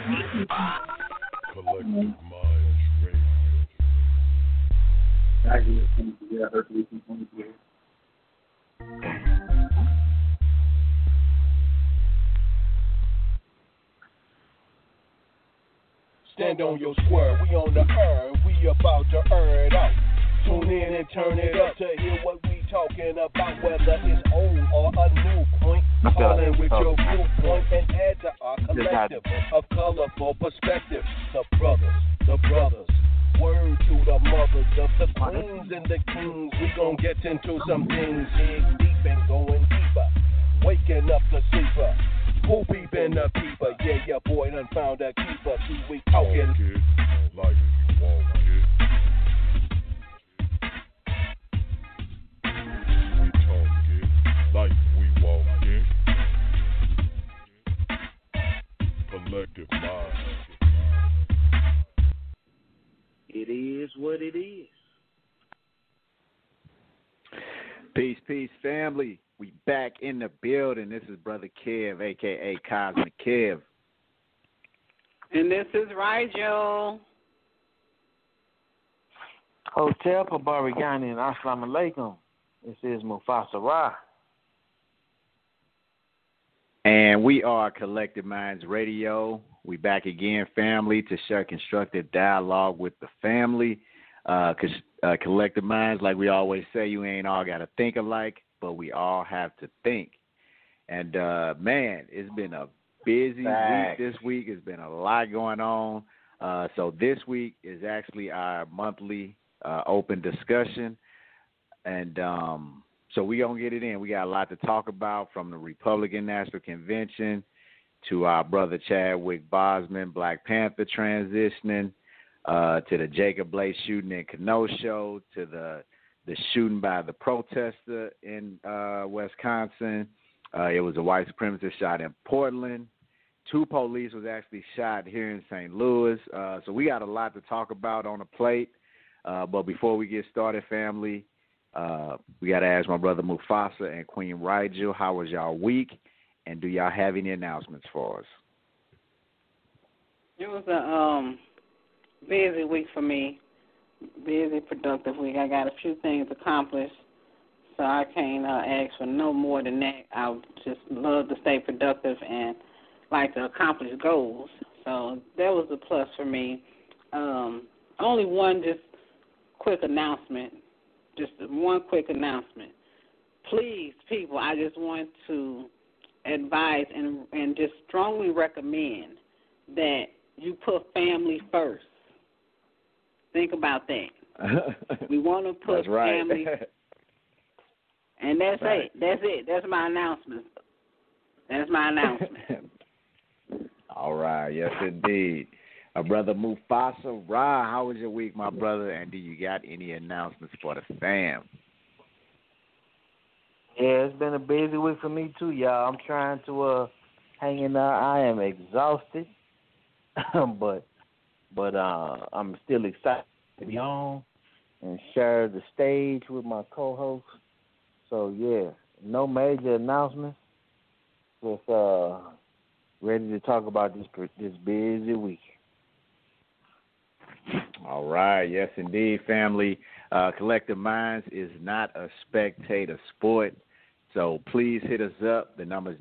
Collective Minds Radio. Stand on your square, we on the earn, we about to earn it out. Tune in and turn it up to hear what we talking about, whether it's old or a new point. Call in with your viewpoint and add to our collective of colorful perspective. The brothers, word to the mothers of the queens and the kings. We gon' get into some things, dig deep and going deeper. Waking up the sleeper. Who peepin' the peeper? Yeah, your boy done found a keeper. See, we talking like you want it. We talking like we want it. Collective mind. It is what it is. Peace, family. We back in the building. This is Brother Kev, a.k.a. Cosmic Kev. And this is Rigel. Hotel Pabarigani and Assalamu Alaikum. This is Mufasa Ra. And we are Collective Minds Radio. We back again, family, to share constructive dialogue with the family. Collective Minds, like we always say, you ain't all got to think alike, but we all have to think. And, man, it's been a busy week this week. It's been a lot going on. So this week is actually our monthly open discussion. And so we're going to get it in. We got a lot to talk about, from the Republican National Convention to our brother Chadwick Boseman, Black Panther transitioning, to the Jacob Blake shooting in Kenosha, to the shooting by the protester in Wisconsin. It was a white supremacist shot in Portland. 2 police was actually shot here in St. Louis. So we got a lot to talk about on the plate. But before we get started, family, we got to ask my brother Mufasa and Queen Rigel, how was y'all week? And do y'all have any announcements for us? It was a busy week for me. Busy, productive week. I got a few things accomplished, so I can't ask for no more than that. I would just love to stay productive and like to accomplish goals. So that was a plus for me. Only one just quick announcement. Just one quick announcement. Please, people, I just want to advise and just strongly recommend that you put family first. Think about that. We want to put family, and that's it. That's it. That's my announcement. All right. Yes, indeed. Brother Mufasa Ra, how was your week, my brother? And do you got any announcements for the fam? Yeah, it's been a busy week for me too, y'all. I'm trying to hang in there. I am exhausted, but I'm still excited to be on and share the stage with my co-host. So yeah, no major announcements. Just ready to talk about this busy week. All right. Yes, indeed, family. Collective Minds is not a spectator sport, so please hit us up. The number is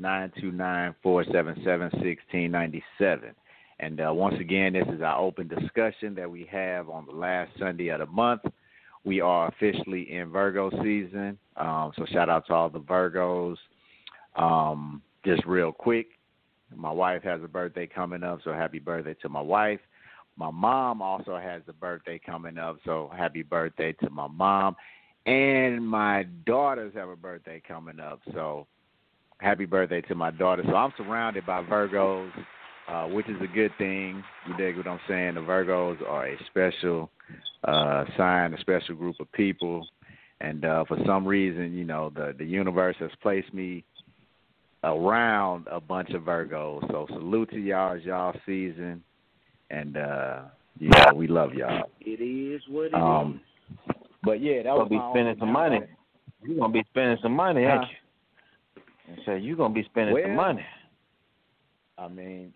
929-477-1697. And once again, this is our open discussion that we have on the last Sunday of the month. We are officially in Virgo season, so shout out to all the Virgos. Just real quick, my wife has a birthday coming up, so happy birthday to my wife. My mom also has a birthday coming up, so happy birthday to my mom. And my daughters have a birthday coming up, so happy birthday to my daughter. So I'm surrounded by Virgos, which is a good thing. You dig what I'm saying? The Virgos are a special sign, a special group of people. And for some reason, you know, the universe has placed me around a bunch of Virgos. So salute to y'all as y'all season. And, we love y'all. It is what it is. But, yeah, that was be spending some money. You're going to be spending some money, ain't you? And so you're going to be spending some money. I mean,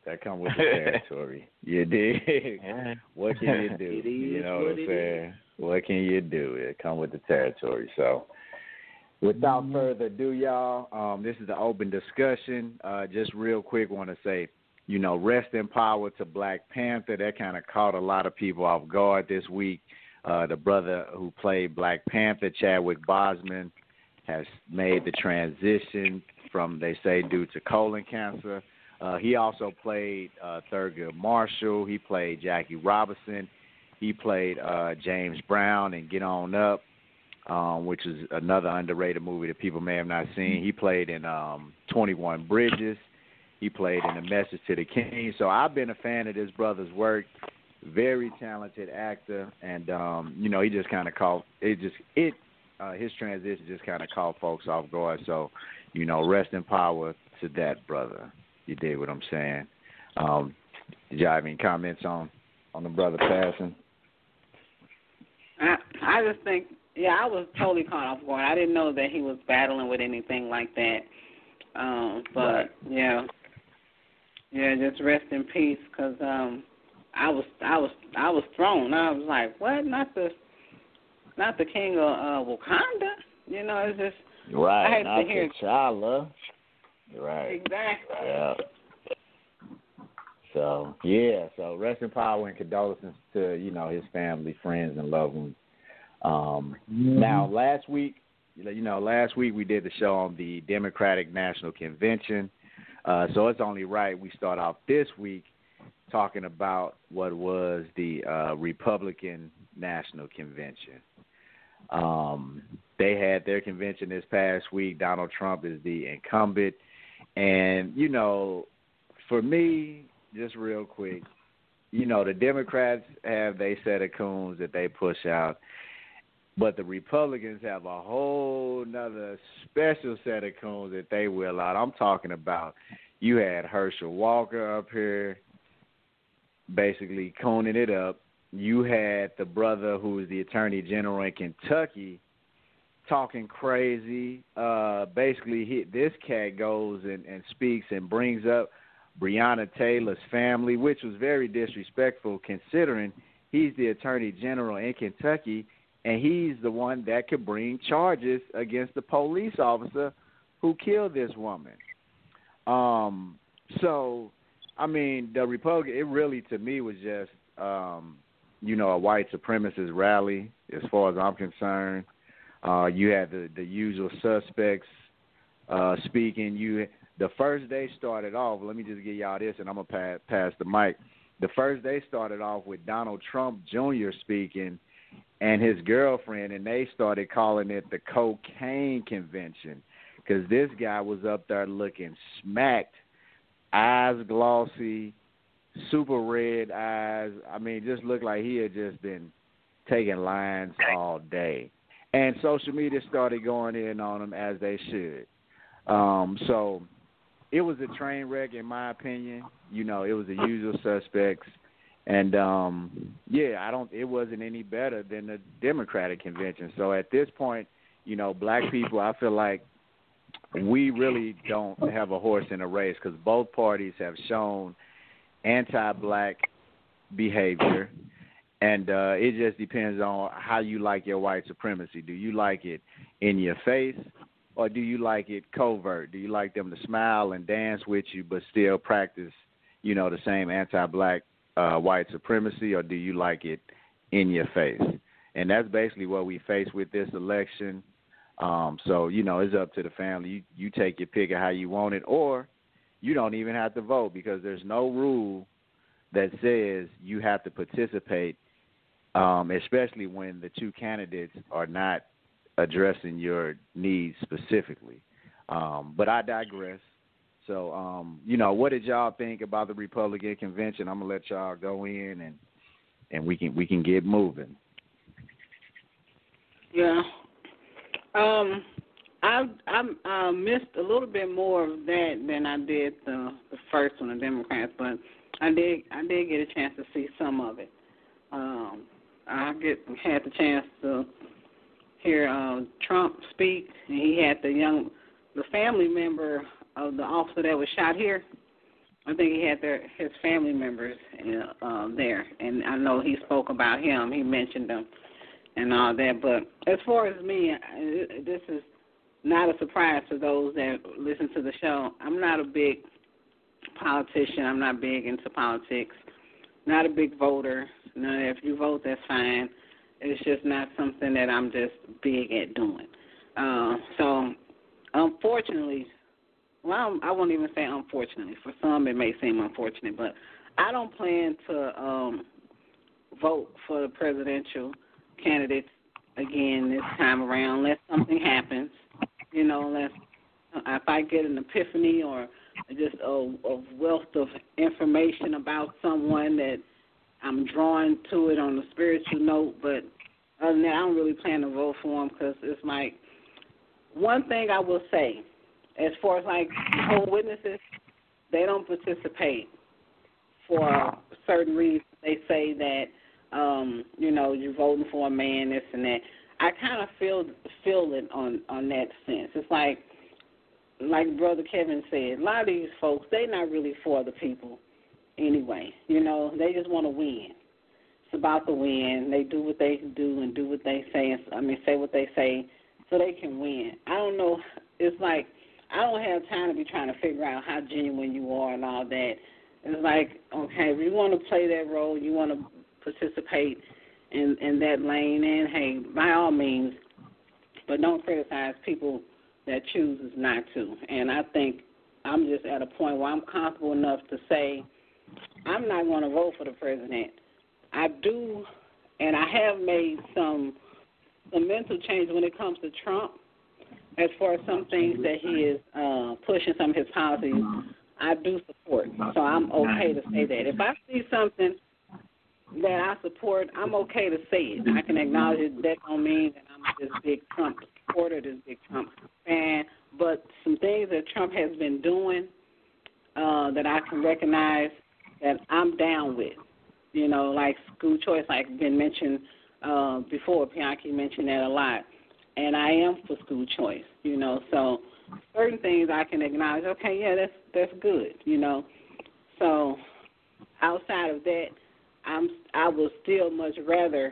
That come with the territory. You dig? Yeah. What can you do? It is You know what what I'm it saying? What can you do? It come with the territory. So, without further ado, y'all, this is the open discussion. Just real quick, want to say, you know, rest in power to Black Panther. That kind of caught a lot of people off guard this week. The brother who played Black Panther, Chadwick Boseman, has made the transition from, they say, due to colon cancer. He also played Thurgood Marshall. He played Jackie Robinson. He played James Brown in Get On Up, which is another underrated movie that people may have not seen. He played in 21 Bridges. He played in A Message to the King. So I've been a fan of this brother's work. Very talented actor, and you know, he just kind of caught his transition just kind of caught folks off guard. So, you know, rest in power to that brother. You did what I'm saying. Did y'all have any comments on the brother passing? I just think, yeah, I was totally caught off guard. I didn't know that he was battling with anything like that. But right. yeah, just rest in peace, because I was thrown. I was like, what? Not the king of Wakanda? You know, it's just right. I hate Not to hear T'Challa. Right. Exactly. Yeah. So yeah. So rest in power and condolences to, you know, his family, friends, and loved ones. Now, last week we did the show on the Democratic National Convention. So it's only right we start off this week talking about what was the Republican National Convention. They had their convention this past week. Donald Trump is the incumbent. And, you know, for me, just real quick, you know, the Democrats have their set of coons that they push out, but the Republicans have a whole nother special set of coons that they will out. I'm talking about, you had Herschel Walker up here basically cooning it up. You had the brother who is the Attorney General in Kentucky talking crazy. Basically, this cat goes and speaks and brings up Breonna Taylor's family, which was very disrespectful considering he's the Attorney General in Kentucky, and he's the one that could bring charges against the police officer who killed this woman. So, I mean, the Republican, it really, to me, was just, you know, a white supremacist rally as far as I'm concerned. You had the usual suspects speaking. The first day started off, let me just give y'all this, and I'm going to pass the mic. The first day started off with Donald Trump Jr. speaking and his girlfriend, and they started calling it the cocaine convention because this guy was up there looking smacked, eyes glossy, super red eyes. I mean, just looked like he had just been taking lines all day. And social media started going in on him as they should. So it was a train wreck, in my opinion. You know, it was the usual suspects. And, it wasn't any better than the Democratic convention. So at this point, you know, black people, I feel like we really don't have a horse in the race because both parties have shown anti-black behavior, and it just depends on how you like your white supremacy. Do you like it in your face, or do you like it covert? Do you like them to smile and dance with you but still practice, you know, the same anti-black white supremacy, or do you like it in your face? And that's basically what we face with this election. So, you know, it's up to the family. You take your pick of how you want it, or you don't even have to vote because there's no rule that says you have to participate, especially when the two candidates are not addressing your needs specifically. But I digress. So, you know, what did y'all think about the Republican convention? I'm going to let y'all go in and we can get moving. Yeah. I missed a little bit more of that than I did the first one, the Democrats, but I did get a chance to see some of it. I had the chance to hear Trump speak, and he had the family member of the officer that was shot here. I think he had his family members there, and I know he spoke about him. He mentioned them and all that. But as far as me, this is not a surprise to those that listen to the show. I'm not a big politician. I'm not big into politics. Not a big voter. No, if you vote, that's fine. It's just not something that I'm just big at doing. So, unfortunately, well, I won't even say unfortunately. For some, it may seem unfortunate, but I don't plan to vote for the presidential candidates again this time around unless something happens. Unless if I get an epiphany or just a wealth of information about someone that I'm drawn to it on a spiritual note. But other than that, I don't really plan to vote for them because it's like one thing I will say, as far as like whole witnesses, they don't participate for certain reasons. They say that, you're voting for a man, this and that. I kind of feel it on that sense. It's like Brother Kevin said, a lot of these folks, they're not really for the people anyway. They just want to win. It's about the win. They do what they do and do what they say. Say what they say so they can win. I don't know. It's like I don't have time to be trying to figure out how genuine you are and all that. It's like, okay, if you want to play that role, you want to participate in that lane, and hey, by all means, but don't criticize people that chooses not to. And I think I'm just at a point where I'm comfortable enough to say I'm not going to vote for the president. I do, and I have made some mental change when it comes to Trump. As far as some things that he is pushing, some of his policies, I do support. So I'm okay to say that. If I see something that I support, I'm okay to say it. I can acknowledge it. That don't mean that I'm this big Trump supporter, this big Trump fan. But some things that Trump has been doing that I can recognize that I'm down with. Like school choice, like been mentioned before. Bianchi mentioned that a lot. And I am for school choice, So certain things I can acknowledge, okay, yeah, that's good, So outside of that, I would still much rather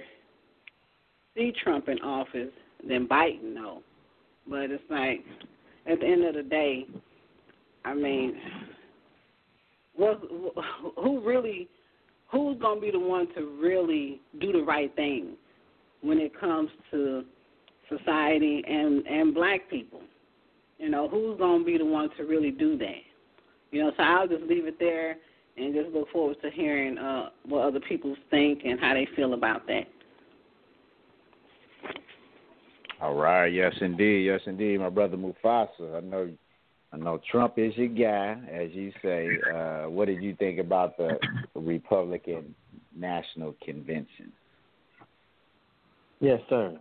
see Trump in office than Biden, though. But it's like, at the end of the day, who's going to be the one to really do the right thing when it comes to society and black people? Who's going to be the one to really do that? So I'll just leave it there and just look forward to hearing what other people think and how they feel about that. All right. Yes, indeed. Yes, indeed. My brother Mufasa, I know Trump is your guy, as you say. What did you think about the Republican National Convention? Yes, sir.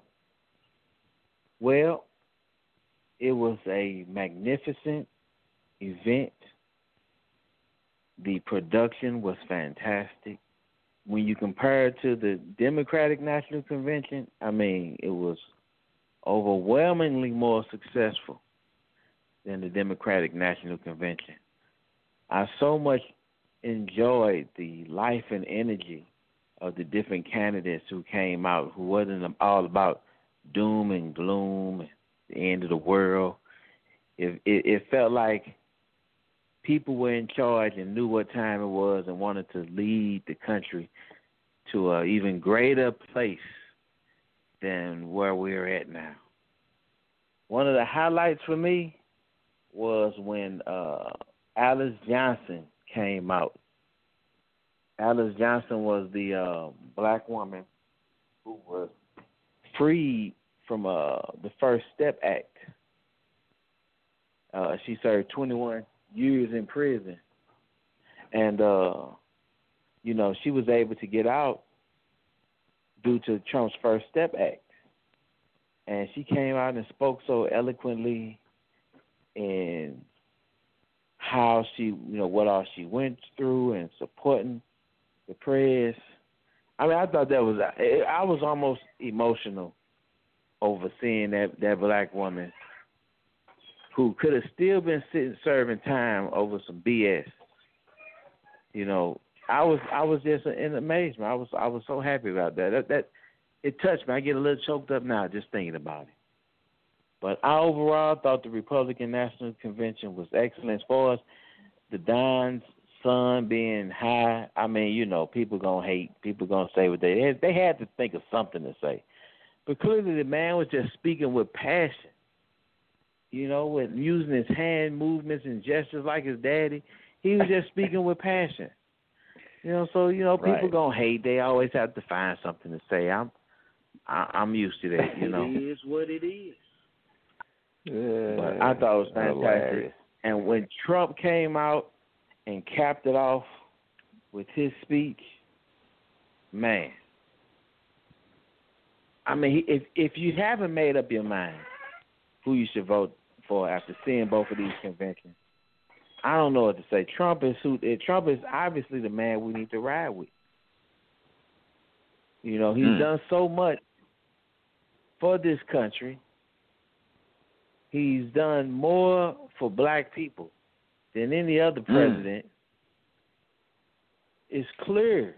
Well, it was a magnificent event. The production was fantastic. When you compare it to the Democratic National Convention, it was overwhelmingly more successful than the Democratic National Convention. I so much enjoyed the life and energy of the different candidates who came out, who wasn't all about doom and gloom and the end of the world. It felt like people were in charge and knew what time it was and wanted to lead the country to an even greater place than where we're at now. One of the highlights for me was when Alice Johnson came out. Alice Johnson was the black woman who was freed from the First Step Act. She served 21 years in prison. And, she was able to get out due to Trump's First Step Act. And she came out and spoke so eloquently in how she, what all she went through and supporting the press. I thought that was, I was almost emotional over seeing that black woman who could have still been sitting serving time over some BS, You know, I was just in amazement. I was so happy about that. That it touched me. I get a little choked up now just thinking about it. But I overall thought the Republican National Convention was excellent. As far as the Don's son being high, I mean, you know, people gonna hate. People gonna say what they had to think of something to say. But clearly the man was just speaking with passion. You know, with using his hand movements and gestures like his daddy. He was just speaking with passion. You know, so, you know, people gonna hate. They always have to find something to say. I'm used to that, you know. It is what it is. But I thought it was fantastic. Hilarious. And when Trump came out and capped it off with his speech, man. I mean, if you haven't made up your mind who you should vote for after seeing both of these conventions, I don't know what to say. Trump is obviously the man we need to ride with. You know, he's done so much for this country. He's done more for black people than any other president. It's clear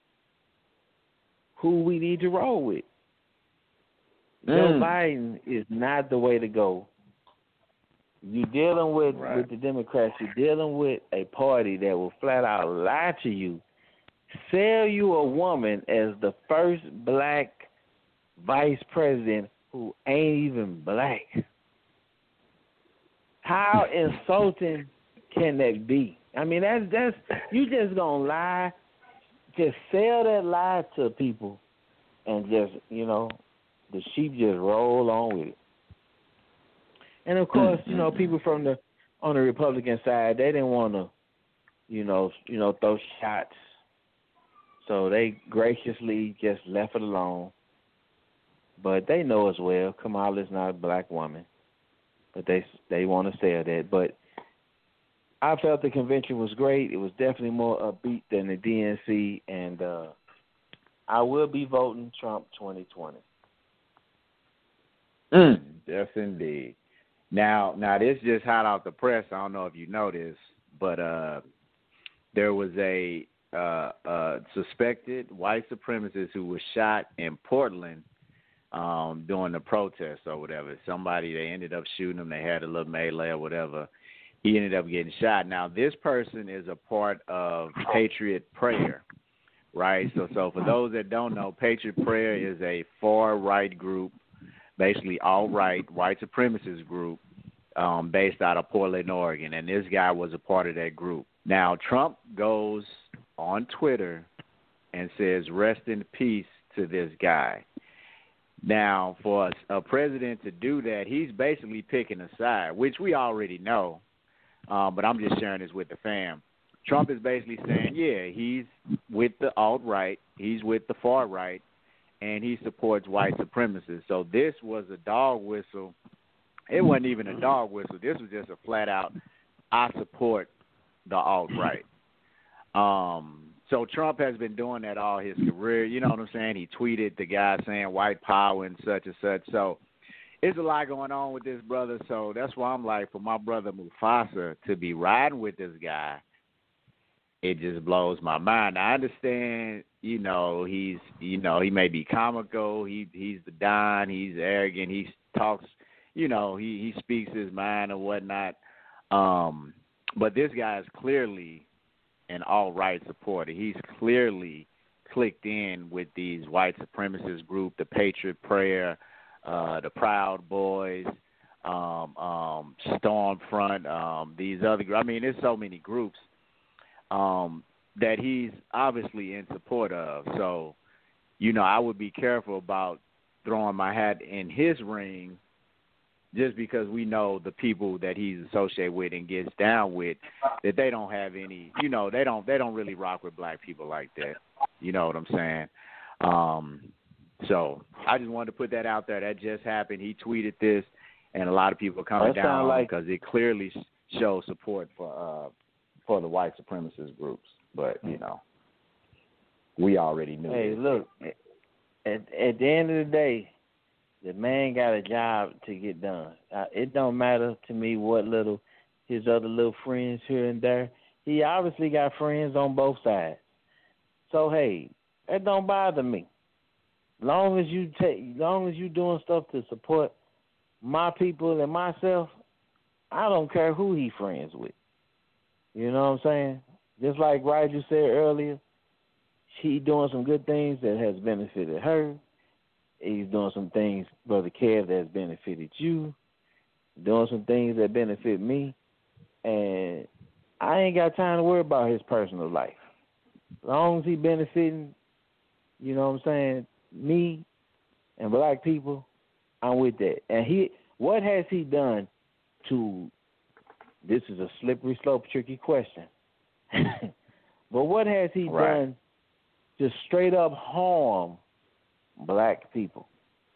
who we need to roll with. Joe Biden is not the way to go. You're dealing with the Democrats. You're dealing with a party that will flat out lie to you, sell you a woman as the first black vice president who ain't even black. How insulting can that be? I mean, that's you just gonna lie, just sell that lie to people, and just, you know, the sheep just roll on with it. And of course, you know, people on the Republican side, they didn't want to, you know, throw shots, so they graciously just left it alone. But they know as well, Kamala's not a black woman, but they want to say that. But I felt the convention was great. It was definitely more upbeat than the DNC, and I will be voting Trump 2020. Yes, indeed. Now this just hot out the press. I don't know if you noticed, but there was a suspected white supremacist who was shot in Portland during the protest or whatever. They ended up shooting him. They had a little melee or whatever. He ended up getting shot. Now, this person is a part of Patriot Prayer, right? So for those that don't know, Patriot Prayer is a far-right group, basically alt-right, white supremacist group based out of Portland, Oregon, and this guy was a part of that group. Now, Trump goes on Twitter and says, "Rest in peace to this guy." Now, for a president to do that, he's basically picking a side, which we already know, but I'm just sharing this with the fam. Trump is basically saying, yeah, he's with the alt-right, he's with the far-right, and he supports white supremacists. So this was a dog whistle. It wasn't even a dog whistle. This was just a flat-out, I support the alt-right. So Trump has been doing that all his career. You know what I'm saying? He tweeted the guy saying white power and such. So it's a lot going on with this brother. So that's why I'm like, for my brother Mufasa to be riding with this guy, it just blows my mind. I understand, he may be comical. He's the Don. He's arrogant. He talks, he speaks his mind and whatnot. But this guy is clearly an alt-right supporter. He's clearly clicked in with these white supremacist group, the Patriot Prayer, the Proud Boys, Stormfront, these other groups. I mean, there's so many groups that he's obviously in support of. So, I would be careful about throwing my hat in his ring just because we know the people that he's associated with and gets down with, that they don't have any, they don't really rock with black people like that. You know what I'm saying? So I just wanted to put that out there. That just happened. He tweeted this, and a lot of people are coming down on it because it clearly shows support for the white supremacist groups. But, we already knew. Hey, look, at the end of the day, the man got a job to get done. It don't matter to me what his other little friends here and there. he obviously got friends on both sides. So hey, that don't bother me. Long as you doing stuff to support my people and myself, I don't care who he friends with. You know what I'm saying? Just like Roger said earlier, she doing some good things that has benefited her. He's doing some things, Brother Kev, that has benefited you. Doing some things that benefit me. And I ain't got time to worry about his personal life. As long as he benefiting, you know what I'm saying, me and black people, I'm with that. And what has he done to, this is a slippery slope, tricky question, but what has he done to straight up harm black people?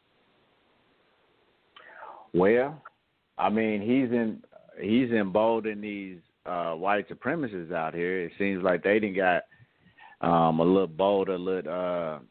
Well, I mean, he's emboldened these white supremacists out here. It seems like they done got a little bold, a little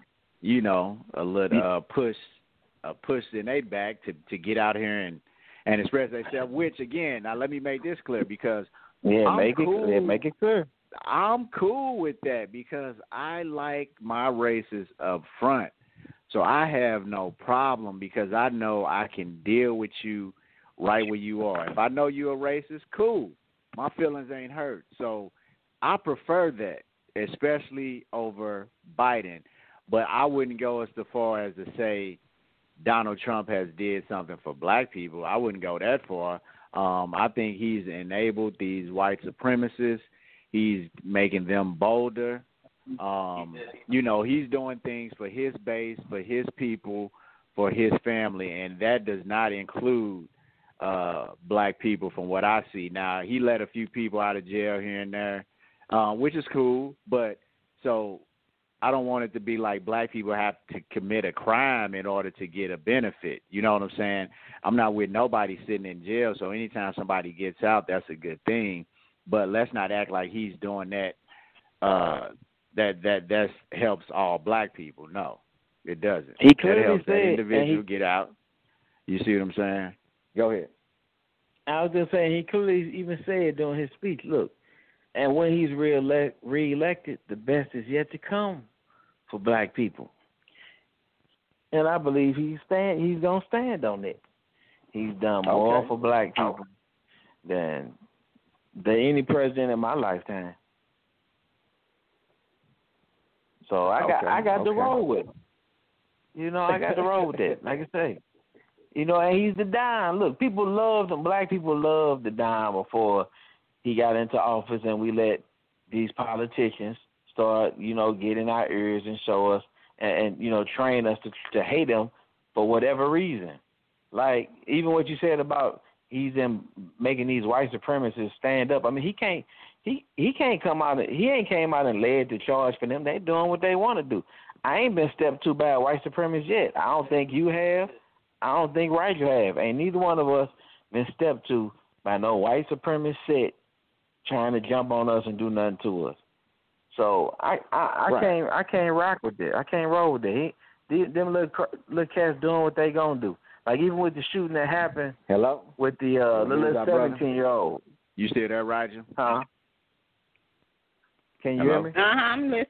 push in their back to get out here and express themselves. Which again, now let me make this clear because make it clear. I'm cool with that because I like my races up front. So I have no problem because I know I can deal with you right where you are. If I know you're a racist, cool. My feelings ain't hurt. So I prefer that, especially over Biden. But I wouldn't go as far as to say Donald Trump has did something for black people. I wouldn't go that far. I think he's enabled these white supremacists. He's making them bolder. He's doing things for his base, for his people, for his family, and that does not include black people from what I see. Now, he let a few people out of jail here and there, which is cool, but so I don't want it to be like black people have to commit a crime in order to get a benefit. You know what I'm saying? I'm not with nobody sitting in jail, so anytime somebody gets out, that's a good thing. But let's not act like he's doing that. That helps all black people. No, it doesn't. He clearly that helps said, that individual get out. You see what I'm saying? Go ahead. I was just saying he clearly even said during his speech, look, and when he's reelected, the best is yet to come for black people. And I believe he's gonna stand on it. He's done more for black people than any president in my lifetime. So I got to roll with him. You know, I got to roll with that. Like I say, you know, and he's the dime. Look, people loved him. Black people loved the dime before he got into office, and we let these politicians start, you know, get in our ears and show us and you know, train us to hate him for whatever reason. Like even what you said about he's making these white supremacists stand up. I mean, he can't come out. He ain't came out and led the charge for them. They doing what they want to do. I ain't been stepped to by a white supremacist yet. I don't think you have. I don't think Roger have. Ain't neither one of us been stepped to by no white supremacist set trying to jump on us and do nothing to us. So I can't rock with that. I can't roll with that. Them little cats doing what they gonna do. Like even with the shooting that happened. Hello. With the little 17-year-old. You still there, Roger? Huh? Can you hear me? I'm listening.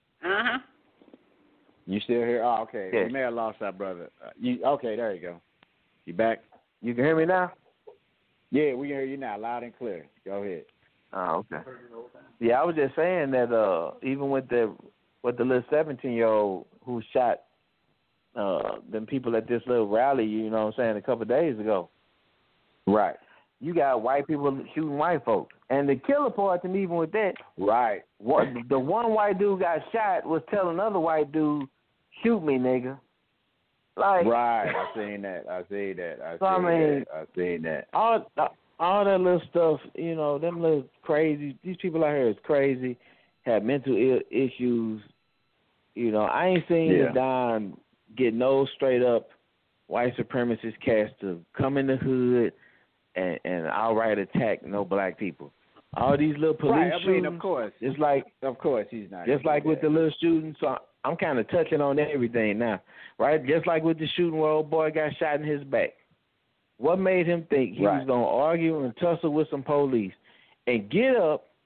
You still here? Oh, okay. Yeah. We may have lost our brother. Okay, there you go. You back? You can hear me now? Yeah, we can hear you now, loud and clear. Go ahead. Oh, okay. Yeah, I was just saying that even with the little 17-year-old who shot them people at this little rally, you know what I'm saying, a couple of days ago. Right. You got white people shooting white folks. And the killer part to me, even with that, right. The one white dude got shot was telling another white dude, shoot me, nigga. Like, right, I seen that. I seen that. All that little stuff, you know, them little crazy, these people out here is crazy, have mental issues. You know, I ain't seen the Don get no straight up white supremacist cats to come in the hood and outright attack no black people. All these little police shootings, of course. It's like, of course he's not. Just like with the little shooting, so I'm kind of touching on everything now, right? Just like with the shooting where old boy got shot in his back. What made him think he was going to argue and tussle with some police and get up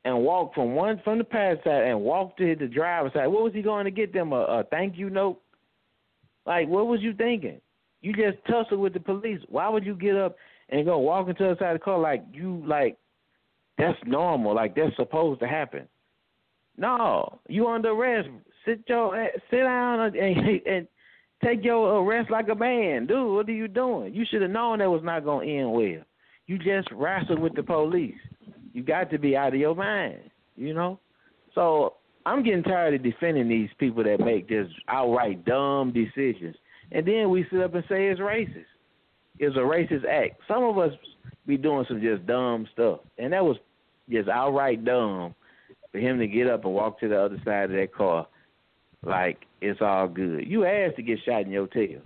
and walked from the passenger side and walked to the driver's side, what was he going to get them, a thank you note? Like, what was you thinking? You just tussled with the police. Why would you get up and go walk into the side of the car like that's normal, like that's supposed to happen? No, you under arrest. Sit down and take your arrest like a man. Dude, what are you doing? You should have known that was not going to end well. You just wrestled with the police. You got to be out of your mind, you know? So I'm getting tired of defending these people that make just outright dumb decisions. And then we sit up and say it's racist. It's a racist act. Some of us be doing some just dumb stuff. And that was just outright dumb for him to get up and walk to the other side of that car like it's all good. You asked to get shot in your tail.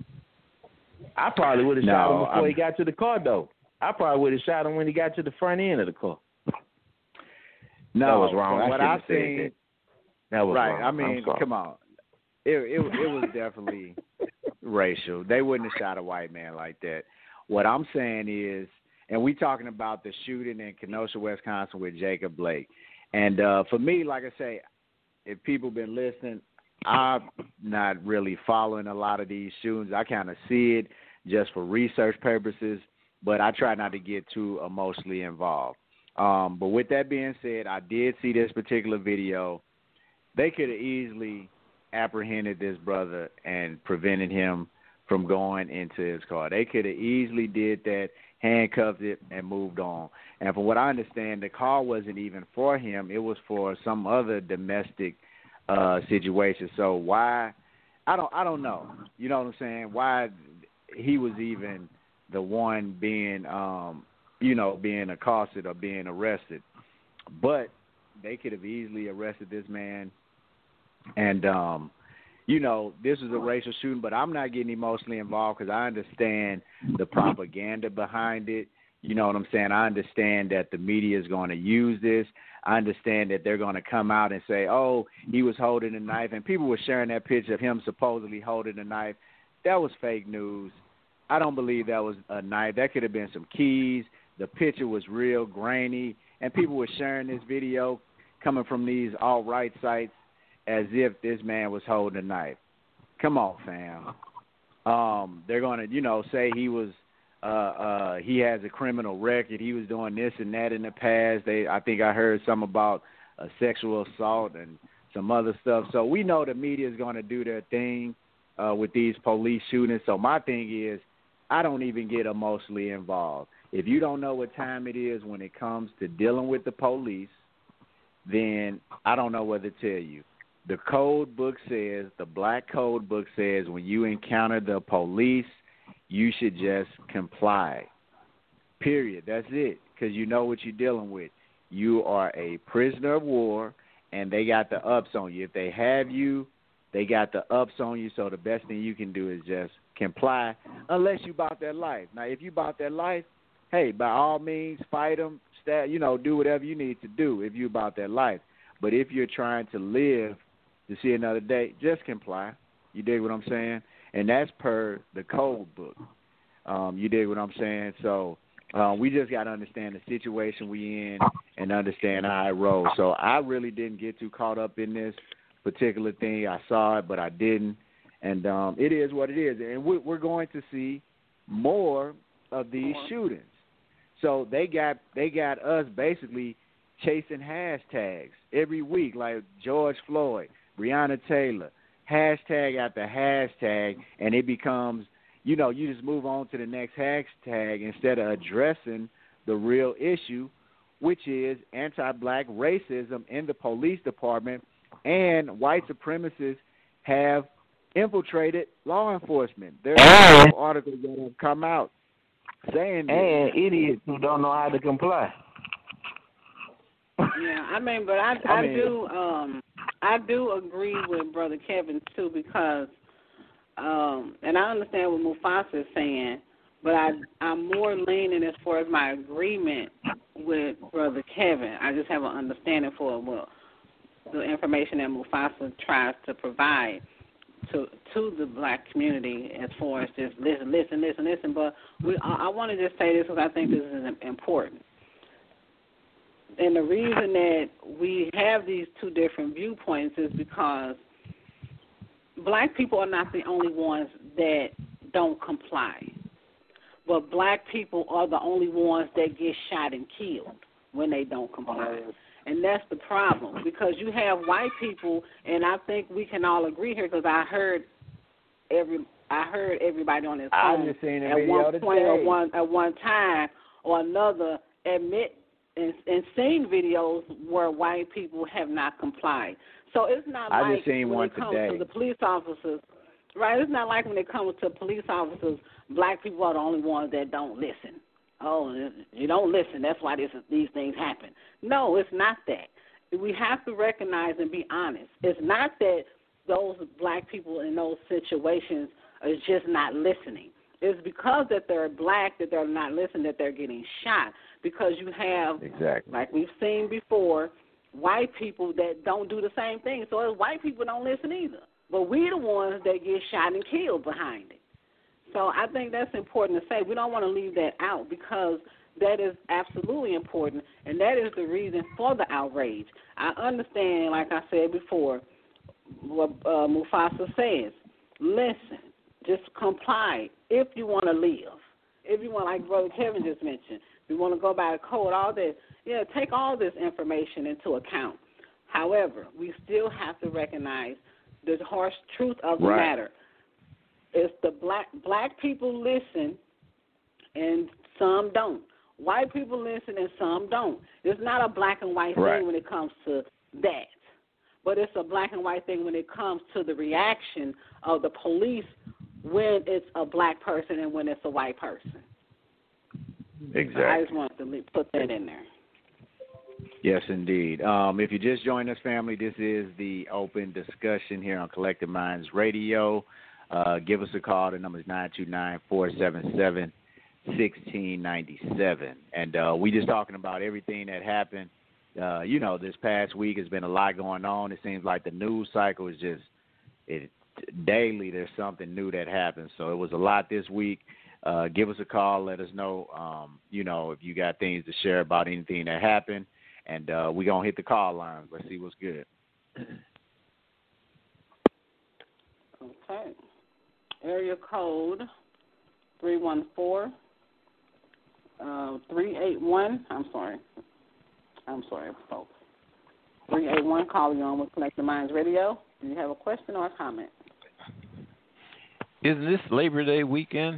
I probably would have shot him before he got to the car, though. I probably would have shot him when he got to the front end of the car. No, that was wrong. What I think, that was right. wrong. I mean, come on. It was definitely racial. They wouldn't have shot a white man like that. What I'm saying is, and we talking about the shooting in Kenosha, Wisconsin with Jacob Blake. And for me, like I say, if people been listening, I'm not really following a lot of these shootings. I kind of see it just for research purposes, but I try not to get too emotionally involved. But with that being said, I did see this particular video. They could have easily apprehended this brother and prevented him from going into his car. They could have easily did that, handcuffed it, and moved on. And from what I understand, the car wasn't even for him. It was for some other domestic situation. So why? I don't know. You know what I'm saying? Why he was even the one being, being accosted or being arrested. But they could have easily arrested this man. And, this is a racial shooting, but I'm not getting emotionally involved because I understand the propaganda behind it. You know what I'm saying? I understand that the media is going to use this. I understand that they're going to come out and say, oh, he was holding a knife. And people were sharing that picture of him supposedly holding a knife. That was fake news. I don't believe that was a knife. That could have been some keys. The picture was real grainy. And people were sharing this video coming from these alt-right sites as if this man was holding a knife. Come on, fam. They're going to, say he was he has a criminal record. He was doing this and that in the past. I think I heard something about a sexual assault and some other stuff. So we know the media is going to do their thing with these police shootings. So my thing is, I don't even get emotionally involved. If you don't know what time it is when it comes to dealing with the police, then I don't know what to tell you. The code book says, the black code book says, when you encounter the police, you should just comply. Period. That's it. Because you know what you're dealing with. You are a prisoner of war, and they got the ups on you. If they have you, they got the ups on you, so the best thing you can do is just comply, unless you bought their life. Now, if you bought their life, hey, by all means, fight them, do whatever you need to do if you bought their life. But if you're trying to live to see another day, just comply. You dig what I'm saying? And that's per the code book. You dig what I'm saying? So we just got to understand the situation we in and understand how it rolls. So I really didn't get too caught up in this particular thing. I saw it, but I didn't. And it is what it is. And we're going to see more of these shootings. So they got us basically chasing hashtags every week, like George Floyd, Breonna Taylor, hashtag after hashtag, and it becomes, you just move on to the next hashtag instead of addressing the real issue, which is anti-black racism in the police department, and white supremacists have infiltrated law enforcement. There are articles that have come out saying this. And idiots who don't know how to comply. Yeah, but I do agree with Brother Kevin too, because and I understand what Mufasa is saying, but I'm more leaning as far as my agreement with Brother Kevin. I just have an understanding for the information that Mufasa tries to provide to the black community as far as just listen. But I want to just say this because I think this is important. And the reason that we have these two different viewpoints is because black people are not the only ones that don't comply. But black people are the only ones that get shot and killed when they don't comply. And that's the problem, because you have white people, and I think we can all agree here, because I heard everybody on this phone at one point or at one time or another admit and seen videos where white people have not complied. So it's not like when it comes to the police officers, right? It's not like when it comes to police officers, black people are the only ones that don't listen. Oh, you don't listen. That's why these things happen. No, it's not that. We have to recognize and be honest. It's not that those black people in those situations are just not listening. It's because that they're black that they're not listening, that they're getting shot. Because you have, like we've seen before, white people that don't do the same thing. So white people don't listen either. But we're the ones that get shot and killed behind it. So I think that's important to say. We don't want to leave that out, because that is absolutely important, and that is the reason for the outrage. I understand, like I said before, what Mufasa says. Listen, just comply if you want to live. If you want, like Brother Kevin just mentioned, if you want to go by the code, all this, take all this information into account. However, we still have to recognize the harsh truth of the matter. It's the black people listen and some don't. White people listen and some don't. It's not a black and white thing when it comes to that. But it's a black and white thing when it comes to the reaction of the police when it's a black person and when it's a white person. Exactly. So I just wanted to put that in there. Yes, indeed. If you just joined us, family, this is the open discussion here on Collective Minds Radio. Give us a call. The number is 929-477-1697. And we just talking about everything that happened. This past week has been a lot going on. It seems like the news cycle is daily there's something new that happens. So it was a lot this week. Give us a call. Let us know, if you got things to share about anything that happened. And we're going to hit the call lines. Let's see what's good. Okay. Area code 314-381. I'm sorry, folks. 381, calling you on with Collective Minds Radio. Do you have a question or a comment? Isn't this Labor Day weekend?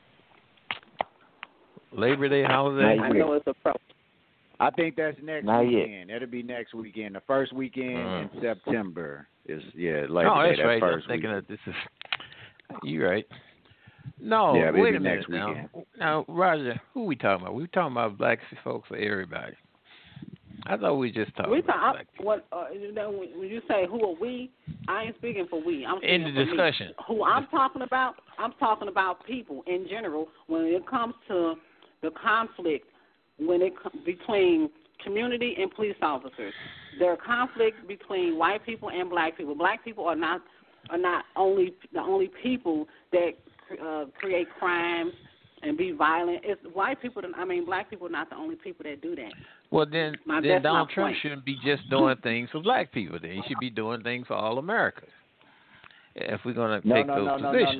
Labor Day holiday? I know it's a pro. I think that's next weekend. It'll be next weekend. The first weekend in September is Labor Day. That's right. I'm thinking that this is. You're right. No, wait a minute now. Now, Roger, who are we talking about? We talking about black folks or everybody? I thought we just talking about black people. When you say who are we, I ain't speaking for we. I'm speaking in the discussion. Me. Who I'm talking about people in general. When it comes to the conflict, between community and police officers, there are conflicts between white people and black people. Black people are not only the only people that create crimes and be violent. It's white people. Black people are not the only people that do that. Well, then Donald Trump shouldn't be just doing things for black people. Then he should be doing things for all Americans. If we're going to take those positions.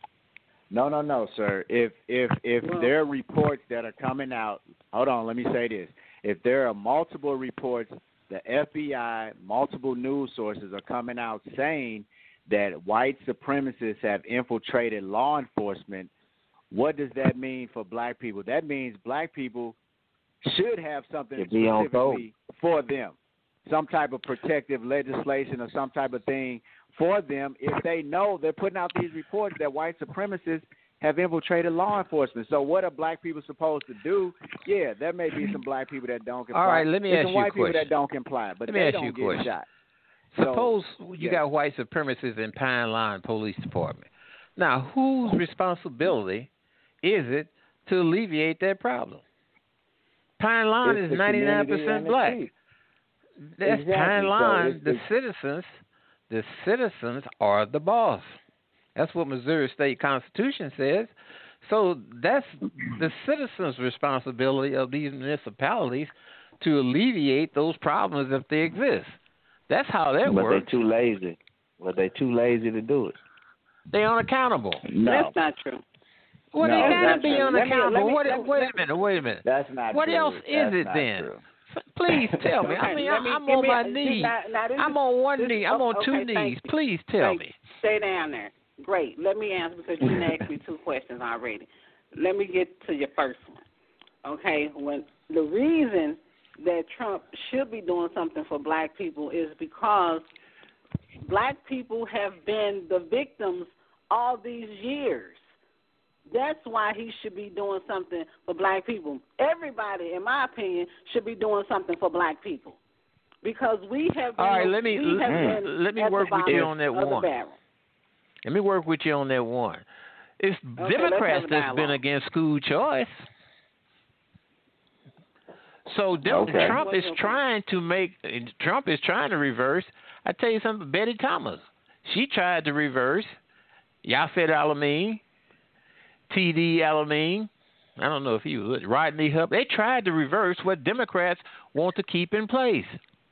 No, sir. If there are reports that are coming out, hold on, let me say this. If there are multiple reports, the FBI, multiple news sources are coming out saying that white supremacists have infiltrated law enforcement, what does that mean for black people? That means black people should have something specifically for them, some type of protective legislation or some type of thing for them if they know they're putting out these reports that white supremacists have infiltrated law enforcement. So what are black people supposed to do? Yeah, there may be some black people that don't comply. All right, let me ask you a question. Some white people that don't comply, but they don't get shot. Suppose you got white supremacists in Pine Lawn Police Department. Now, whose responsibility is it to alleviate that problem? Pine Lawn is 99% black. That's Pine Lawn. The citizens are the boss. That's what Missouri State Constitution says. So that's the citizens' responsibility of these municipalities to alleviate those problems if they exist. That's how that works. But they're too lazy. They're too lazy to do it. They're unaccountable. No. That's not true. Well, No, they gotta that's be true. unaccountable. Wait a minute. That's not what true. else is That's it not then? true. Please tell me. I mean, I'm on my knees. I'm on one knee. I'm on two knees. Please tell me. Stay down there. Great. Let me answer because you asked me 2 questions already. Let me get to your first one. Okay, when the reason that Trump should be doing something for black people is because black people have been the victims all these years. That's why he should be doing something for black people. Everybody, in my opinion, should be doing something for black people because we have been. All right, let me work with you on that one. Let me work with you on that one. It's Democrats that's been against school choice. So Trump is trying to reverse. I tell you something, Betty Thomas, she tried to reverse Yafet Alamein, T.D. Alamein. I don't know if he was Rodney Hubb. They tried to reverse what Democrats want to keep in place.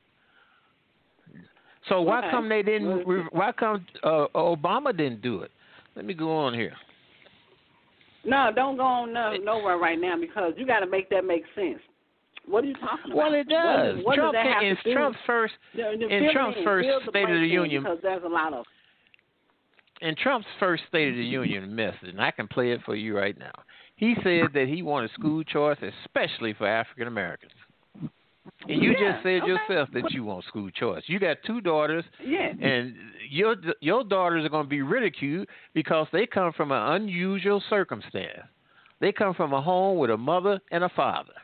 So why come they didn't? Why come Obama didn't do it? Let me go on here. No, don't go on nowhere right now because you got to make that make sense. What are you talking about? Well, it does. What does that have to do? Trump's first State of the Union, because there's a lot of. In Trump's first State of the Union message, and I can play it for you right now. He said that he wanted school choice, especially for African Americans. And you just said yourself that you want school choice. You got 2 daughters, and your daughters are going to be ridiculed because they come from an unusual circumstance. They come from a home with a mother and a father.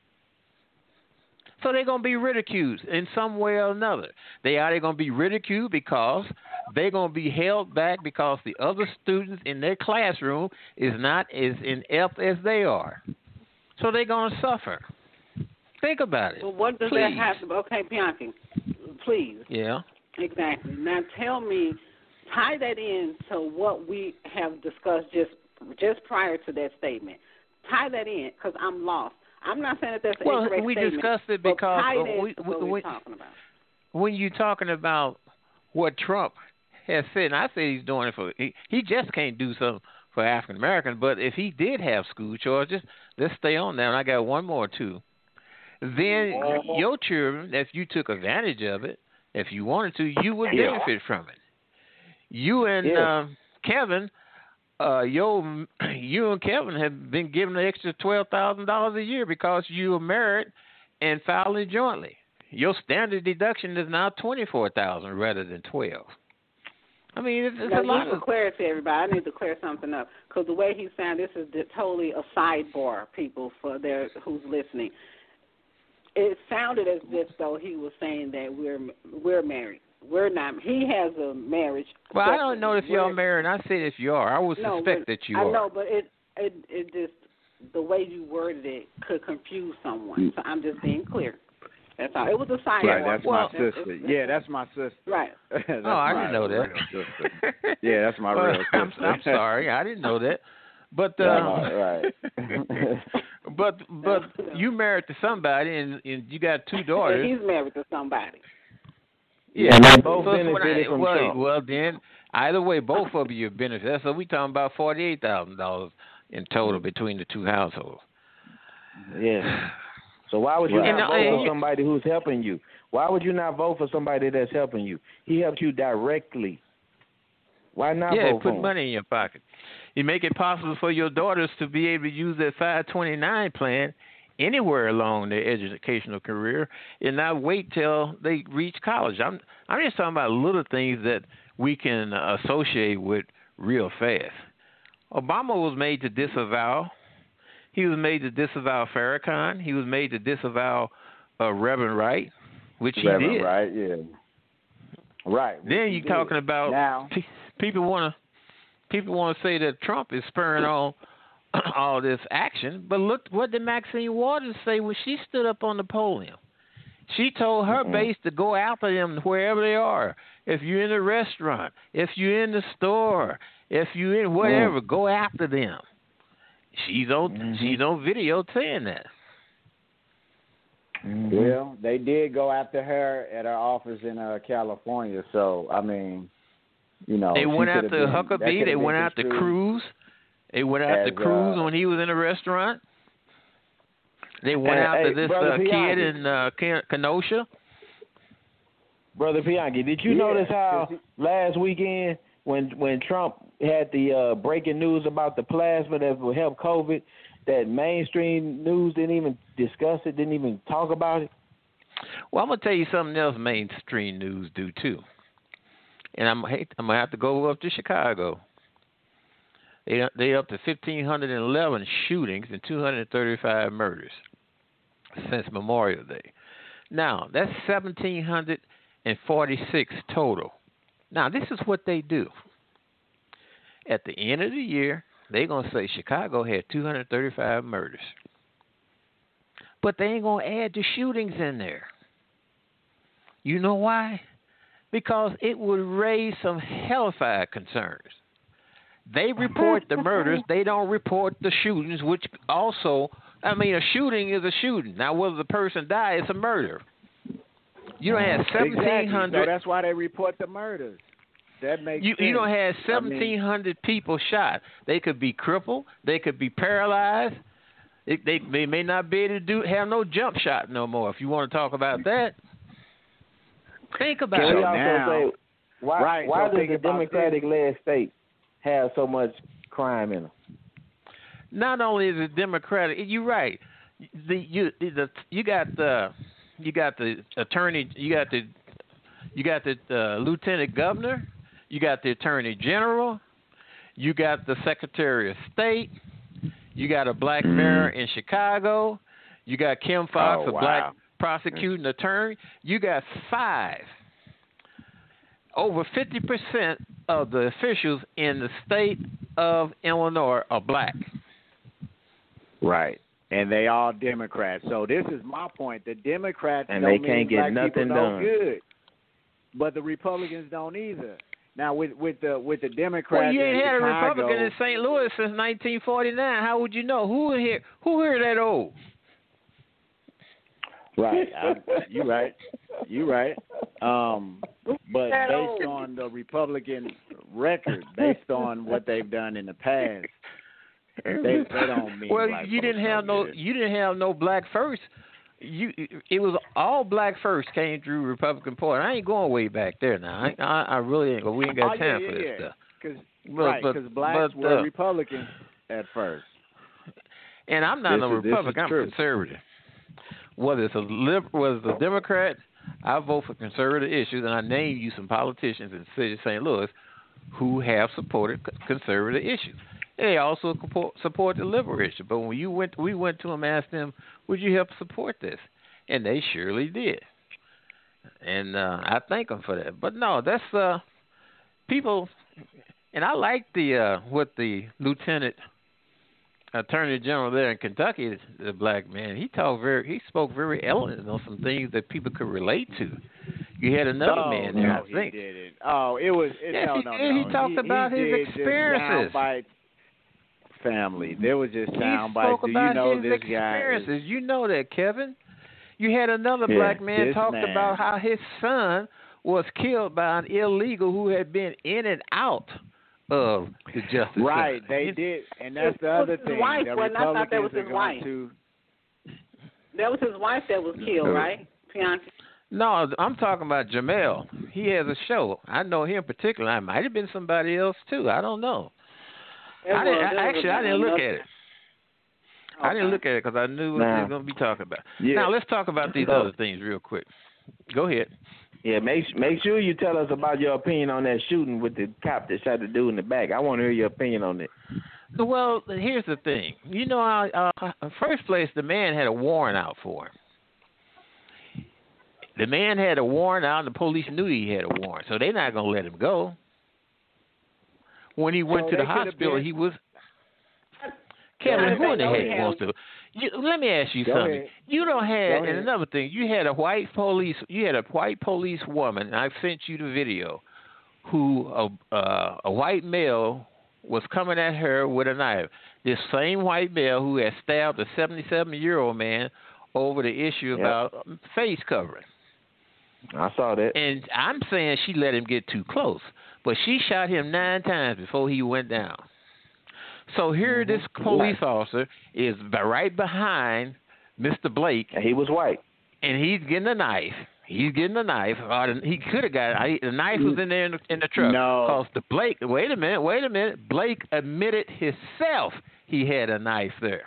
So they're going to be ridiculed in some way or another. They're going to be ridiculed because they're going to be held back because the other students in their classroom is not as inept as they are. So they're going to suffer. Think about it. Well, what does that have to? Okay, Bianchi, please. Yeah. Exactly. Now tell me, tie that in to what we have discussed just prior to that statement. Tie that in because I'm lost. I'm not saying that that's an incorrect statement. Well, we discussed it because we're talking about. When you're talking about what Trump has said, and I say he's doing it for he just can't do something for African Americans, but if he did have school choice, let's stay on that. And I got one more too. Then your children, if you took advantage of it, if you wanted to, you would benefit from it. You and Kevin, you and Kevin have been given an extra $12,000 a year because you are married and filing jointly. Your standard deduction is now $24,000 rather than $12,000. I mean, it's a lot of clarity, everybody. I need to clear something up because the way he sounded, this is totally a sidebar, people, for who's listening. It sounded as if though he was saying that we're married. We're not. He has a marriage. Well, I don't know if you're married. I said if you are. I would suspect that you are. I know, but it just the way you worded it could confuse someone. So I'm just being clear. That's all. It was a side. Right, that's my sister. That's my sister. Right. I didn't know that. Yeah, that's my real sister. I'm sorry, I didn't know that. But right. but you married to somebody and you got 2 daughters. Yeah, he's married to somebody. Yeah, and they both benefited from Trump. Well, then either way, both of you benefit. So we talking about $48,000 in total between the 2 households. Yeah. So why would you not vote for somebody who's helping you? Why would you not vote for somebody that's helping you? He helped you directly. Why not vote for him? Put money in your pocket. You make it possible for your daughters to be able to use that 529 plan anywhere along their educational career and not wait till they reach college. I'm just talking about little things that we can associate with real fast. Obama was made to disavow. He was made to disavow Farrakhan. He was made to disavow Reverend Wright, which he did. Reverend Wright, yeah. Right. Then you're talking about now, people want to say that Trump is spurring on all this action, but look what did Maxine Waters say when she stood up on the podium. She told her base to go after them wherever they are. If you're in a restaurant, if you're in the store, if you're in whatever, go after them. She's on video saying that. Mm-hmm. Well, they did go after her at her office in California. So, I mean, you know. They went after Huckabee. They went after Cruz. They went after Cruz when he was in a restaurant. They went after this kid in Kenosha. Brother Bianchi, did you notice how last weekend when Trump had the breaking news about the plasma that would help COVID, that mainstream news didn't even discuss it, didn't even talk about it? Well, I'm going to tell you something else mainstream news do, too. And I'm going to have to go up to Chicago. They up to 1,511 shootings and 235 murders since Memorial Day. Now, that's 1,746 total. Now, this is what they do. At the end of the year, they're going to say Chicago had 235 murders. But they ain't going to add the shootings in there. You know why? Because it would raise some hellified concerns. They report the murders. They don't report the shootings, which also, I mean, a shooting is a shooting. Now, whether the person died, it's a murder. You don't have 1,700. Exactly. So that's why they report the murders. That makes sense. You don't have 1,700 people shot. They could be crippled. They could be paralyzed. They may not be able to have no jump shot no more. If you want to talk about that, think about it. Now, why does the Democratic-led state have so much crime in them? Not only is it Democratic, you're right. You got the attorney, you got the lieutenant governor, you got the attorney general, you got the secretary of state, you got a black mayor in Chicago, you got Kim Foxx, a black prosecuting attorney. You got 5. Over 50% of the officials in the state of Illinois are black. Right. And they all Democrats. So this is my point. The Democrats and don't they can't get nothing done. Good, but the Republicans don't either. Now with the Democrats, well, you ain't had Chicago, a Republican in St. Louis since 1949. How would you know? Who here that old? Right. You're right. But based on the Republican record, based on what they've done in the past, they don't mean. Well, you didn't have no black first. It was all black first came through Republican Party. I ain't going way back there now. I really ain't. We ain't got time for this stuff. Because blacks were Republicans at first. And I'm not a Republican. I'm conservative. Whether it's whether it's a Democrat, I vote for conservative issues, and I name you some politicians in the city of St. Louis who have supported conservative issues. They also support the liberal issue. But when we went to them and asked them, would you help support this? And they surely did. And I thank them for that. But no, that's people, and I like what the Lieutenant Attorney General there in Kentucky, the black man, he spoke very elegant on some things that people could relate to. You had another man there, I think. He didn't. Oh, it was. No. He talked about his experiences. Family. There was just sound bites. He spoke about his this experiences. guy You know that, Kevin. You had another black man talked about how his son was killed by an illegal who had been in and out of the justice right, system. They did, and that's the other thing. Wife, the I thought that was his wife. That was his wife that was killed, right? Fiance. No, I'm talking about Jamel. He has a show. I know him particularly. I might have been somebody else too. I don't know. I didn't look at it. Okay. I didn't look at it because I knew what they were going to be talking about. Yeah. Now let's talk about these other things real quick. Go ahead. Yeah, make sure you tell us about your opinion on that shooting with the cop that shot the dude in the back. I want to hear your opinion on it. Well, here's the thing. You know, in first place, the man had a warrant out for him. The man had a warrant out, and the police knew he had a warrant, so they're not going to let him go. When he went to the hospital, he was... Kevin, who in the heck wants to... let me ask you something. Ahead. You don't have... And another thing, you had a white police woman, and I sent you the video, who a white male was coming at her with a knife. This same white male who had stabbed a 77-year-old man over the issue about face covering. I saw that. And I'm saying she let him get too close, but she shot him 9 times before he went down. So here this police officer is right behind Mr. Blake. And he was white. And he's getting a knife. He could have got it. The knife was in there in the truck. No. Because wait a minute. Blake admitted himself he had a knife there.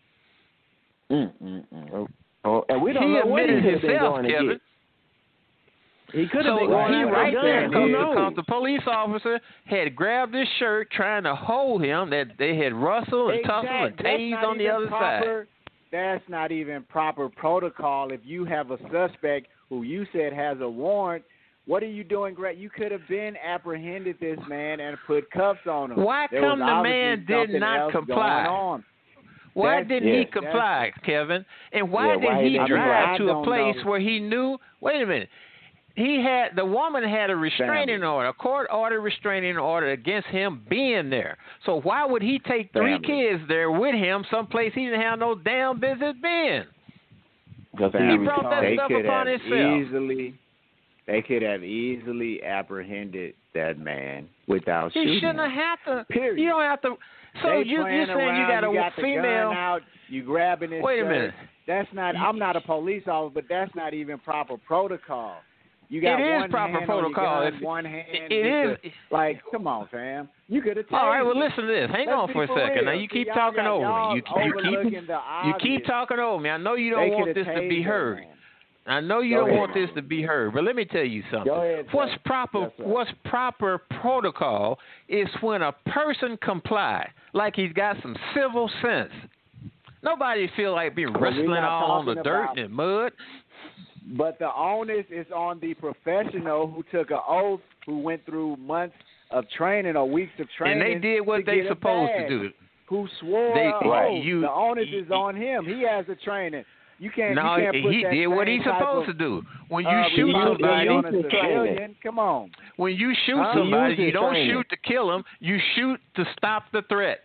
Oh, and we don't know what he could have been going to get. He could have been going right there because the police officer had grabbed his shirt trying to hold him, that they had rustled and tussled and tased on the other side. That's not even proper protocol. If you have a suspect who you said has a warrant, what are you doing, Greg? You could have been apprehended this man and put cuffs on him. Why come the man did not comply? Why didn't he comply, Kevin? And why did he drive to a place where he knew? Wait a minute. The woman had a restraining order, a court order restraining order against him being there. So why would he take 3 kids there with him someplace he didn't have no damn business being? He brought that stuff upon himself. They could have easily apprehended that man without shooting. He shouldn't have to. Period. You don't have to. So you're saying you got a female? Out, you grabbing his Wait a shirt. minute. That's not. I'm not a police officer, but that's not even proper protocol. You got it one is proper hand protocol. On your gun, one hand. It is. Come on, fam. You could have. All right. Well, listen to this. Hang on for a second. Now you keep talking over me. You keep talking over me. I know you don't want this to be heard. I know you don't want this to be heard, but let me tell you something. What's proper protocol is when a person comply, like he's got some civil sense. Nobody feel like being wrestling all on the dirt and mud. But the onus is on the professional who took an oath, who went through months of training or weeks of training. And they did what they supposed to do. Who swore an oath. The onus is on him. He has the training. You can't. No, you can't put he that did what he's supposed to do. When you shoot somebody, on a civilian, come on. When you shoot somebody, you don't shoot to kill him. You shoot to stop the threat.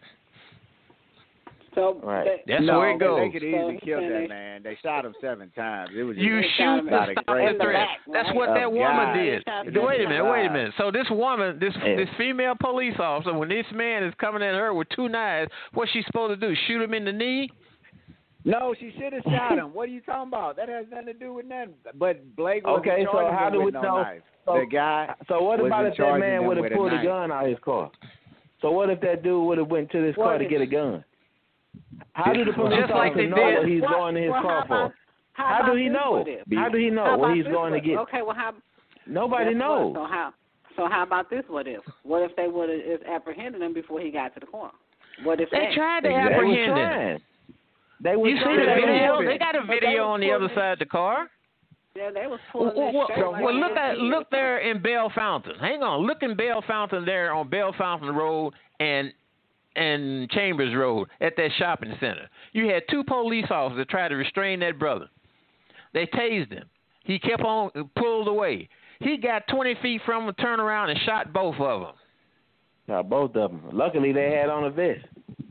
So that's where it goes. They could easily kill that man. They shot him 7 times. It was you shoot to stop the threat. That's what that woman did. Wait a minute. So this woman, this female police officer, when this man is coming at her with 2 knives, what's she supposed to do? Shoot him in the knee? No, she should have shot him. What are you talking about? That has nothing to do with nothing. But Blake was so how do we know? The guy. So what about if that man would have pulled a gun out of his car? So what if that dude would have went to this car to get a gun? How do the police officer know what he's going to his car for? How do he know? How do he know what he's going to get? Okay, well, nobody knows. So how about this? What if? What if they would have apprehended him before he got to the car? What if they tried to apprehend him? You see the video? They got a video on the other side of the car. Yeah, they was pulling look there in Bell Fountain. Hang on, look in Bell Fountain there on Bell Fountain Road and Chambers Road at that shopping center. You had 2 police officers that tried to restrain that brother. They tased him. He kept on, pulled away. He got 20 feet from him, turned around and shot both of them. Yeah, both of them. Luckily, they had on a vest.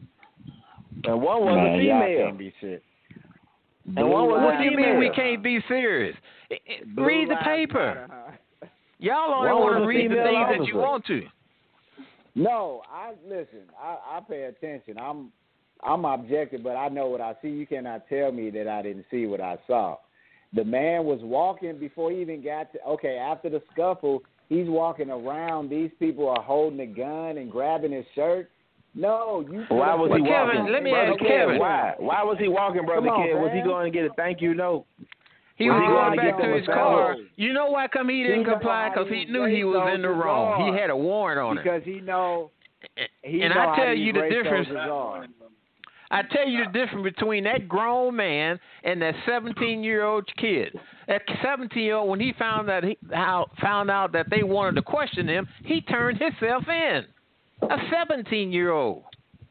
And one was a female. And one was what do you mean we can't be serious? Read the paper. Y'all only want to read the things that you want to. No, listen. I pay attention. I'm objective, but I know what I see. You cannot tell me that I didn't see what I saw. The man was walking before he even got to. Okay, after the scuffle, he's walking around. These people are holding a gun and grabbing his shirt. No, you. Why was he walking? Kevin, let me ask Kevin. Why was he walking, Brother Kevin? Was he going to get a thank you note? He was going back to his car. You know why come he didn't comply? Because he knew he was in the wrong. He had a warrant on him. Because he know. And I tell you the difference. I tell you the difference between that grown man and that 17-year-old kid. That 17-year-old, when he found out that they wanted to question him, he turned himself in. A 17-year-old.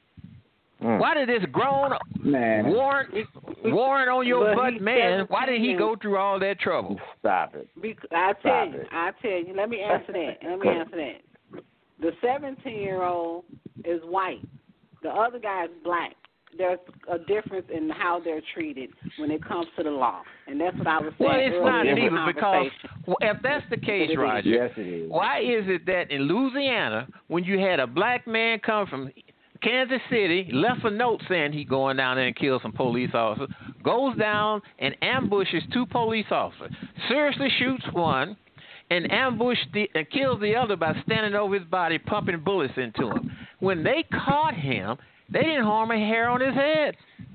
Why did this grown warrant on your butt man? Why did he go through all that trouble? Stop it. I tell you. Let me answer that. The 17-year-old is white. The other guy is black. there's a difference in how they're treated when it comes to the law, and that's what I was saying. Well, it's not earlier in the neither because conversation. if that's the case, Roger, Yes, it is. why is it that in Louisiana, when you had a black man come from Kansas City, left a note saying he going down there and kill some police officers, goes down and ambushes 2 police officers, seriously shoots one, and and kills the other by standing over his body, pumping bullets into him. When they caught him, they didn't harm a hair on his head.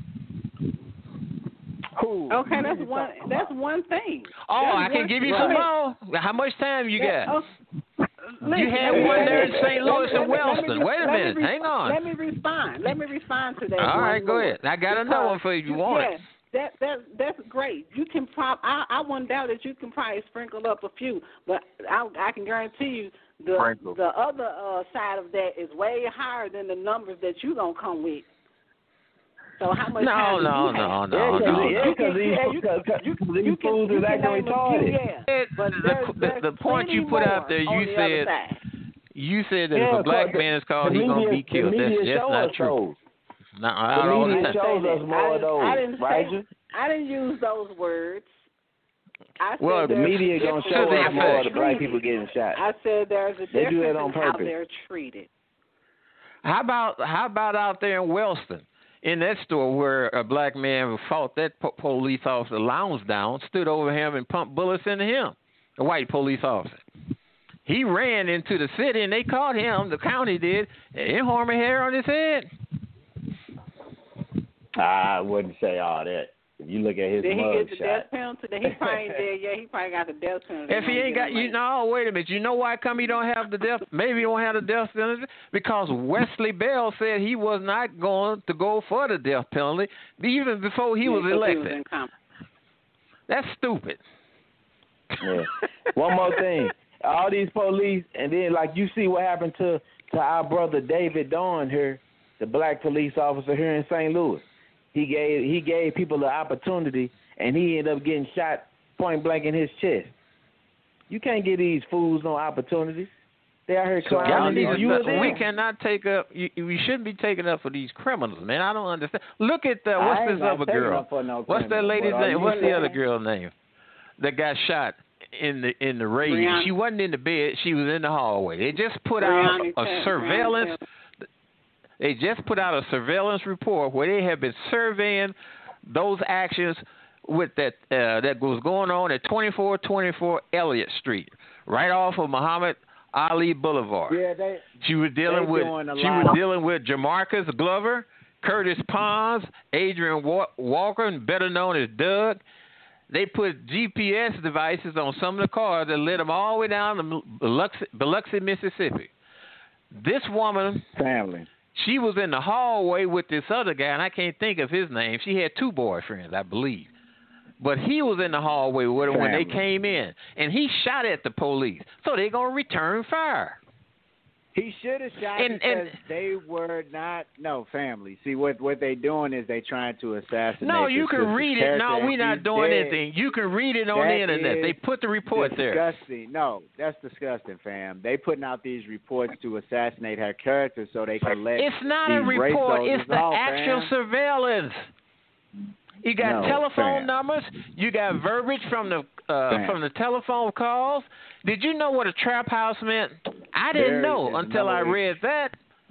Okay, that's one thing. Oh, I can give you some more. How much time you got? You had one there in St. Louis and Wellston. Wait a minute. Hang on. Let me respond to that. All right, go ahead. I got another one for you if you want it. That's great. You can I wouldn't doubt that you can probably sprinkle up a few, but I can guarantee you the other side of that is way higher than the numbers that you gonna come with. So how much time do you have? Because these fools is acting retarded. But the point you put out there, you said that if a black man is called, he's gonna be killed. That's not true. The media shows us more of those, right? I didn't use those words. Well, the media gonna show us more of the black people getting shot. I said there's a difference in how they're treated. How about out there in Wellston, in that store where a black man fought that police officer lounged down, stood over him and pumped bullets into him, a white police officer. He ran into the city and they caught him. The county did. They didn't harm a hair on his head. I wouldn't say all that. If you look at his did he mug get the shot. Death penalty? He probably did. Yeah, he probably got the death penalty. If he ain't got, wait a minute. You know why come he don't have the death? Maybe he don't have the death penalty because Wesley Bell said he was not going to go for the death penalty even before he was elected. That's stupid. Yeah. One more thing. All these police, and then like you see what happened to our brother David Dawn here, the black police officer here in St. Louis. He gave people the opportunity, and he ended up getting shot point blank in his chest. You can't give these fools no opportunities. They out here clowning. We cannot take up. We shouldn't be taking up for these criminals, man. I don't understand. Look at what's this other girl? What's that lady's name? What's the other girl's name that got shot in the raid? Brianna. She wasn't in the bed. She was in the hallway. They just put out a surveillance. They just put out a surveillance report where they have been surveying those actions with that was going on at 2424 Elliott Street, right off of Muhammad Ali Boulevard. Yeah, she was dealing with Jamarcus Glover, Curtis Pons, Adrian Walker, better known as Doug. They put GPS devices on some of the cars that led them all the way down to Biloxi, Mississippi. This woman family. She was in the hallway with this other guy, and I can't think of his name. She had 2 boyfriends, I believe. But he was in the hallway with her when they came in, and he shot at the police. So they're going to return fire. He should have shot because they were not family. See, what they doing is they trying to assassinate. No, you can read it. No, we're not doing anything. You can read it on the internet. They put the report there. Disgusting. No, that's disgusting, fam. They putting out these reports to assassinate her character so they can let. It's not a report. It's the actual surveillance. You got telephone numbers. You got verbiage from the telephone calls. Did you know what a trap house meant? I didn't know until I read that.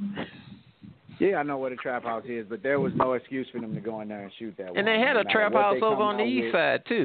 Yeah, I know what a trap house is, but there was no excuse for them to go in there and shoot that. And they had a trap house over on the east side too.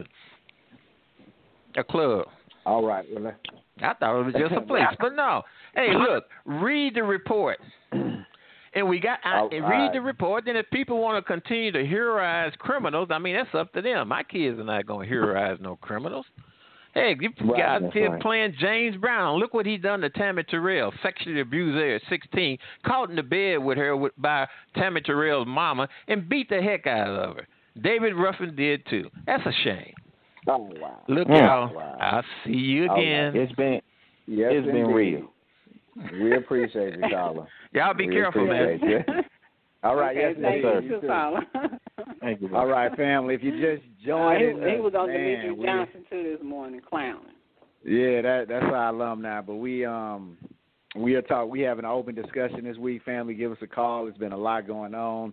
A club. All right. Well, I thought it was just a place, but no. Hey, look, read the report. And we got read the report. Then if people want to continue to heroize criminals, I mean, that's up to them. My kids are not going to heroize no criminals. Hey, you got kids playing James Brown. Look what he done to Tammy Terrell, sexually abused her at 16, caught in the bed with her by Tammy Terrell's mama, and beat the heck out of her. David Ruffin did too. That's a shame. Oh wow! Look, y'all. Wow. I'll see you again. It's been real. We appreciate you, caller. Y'all be careful, man. All right, okay, yes, sir. Thank you. All right, family. If you just joined he was on Demetrius Johnson too this morning, clowning. Yeah, that's our alumni. But we have an open discussion this week. Family, give us a call. It's been a lot going on.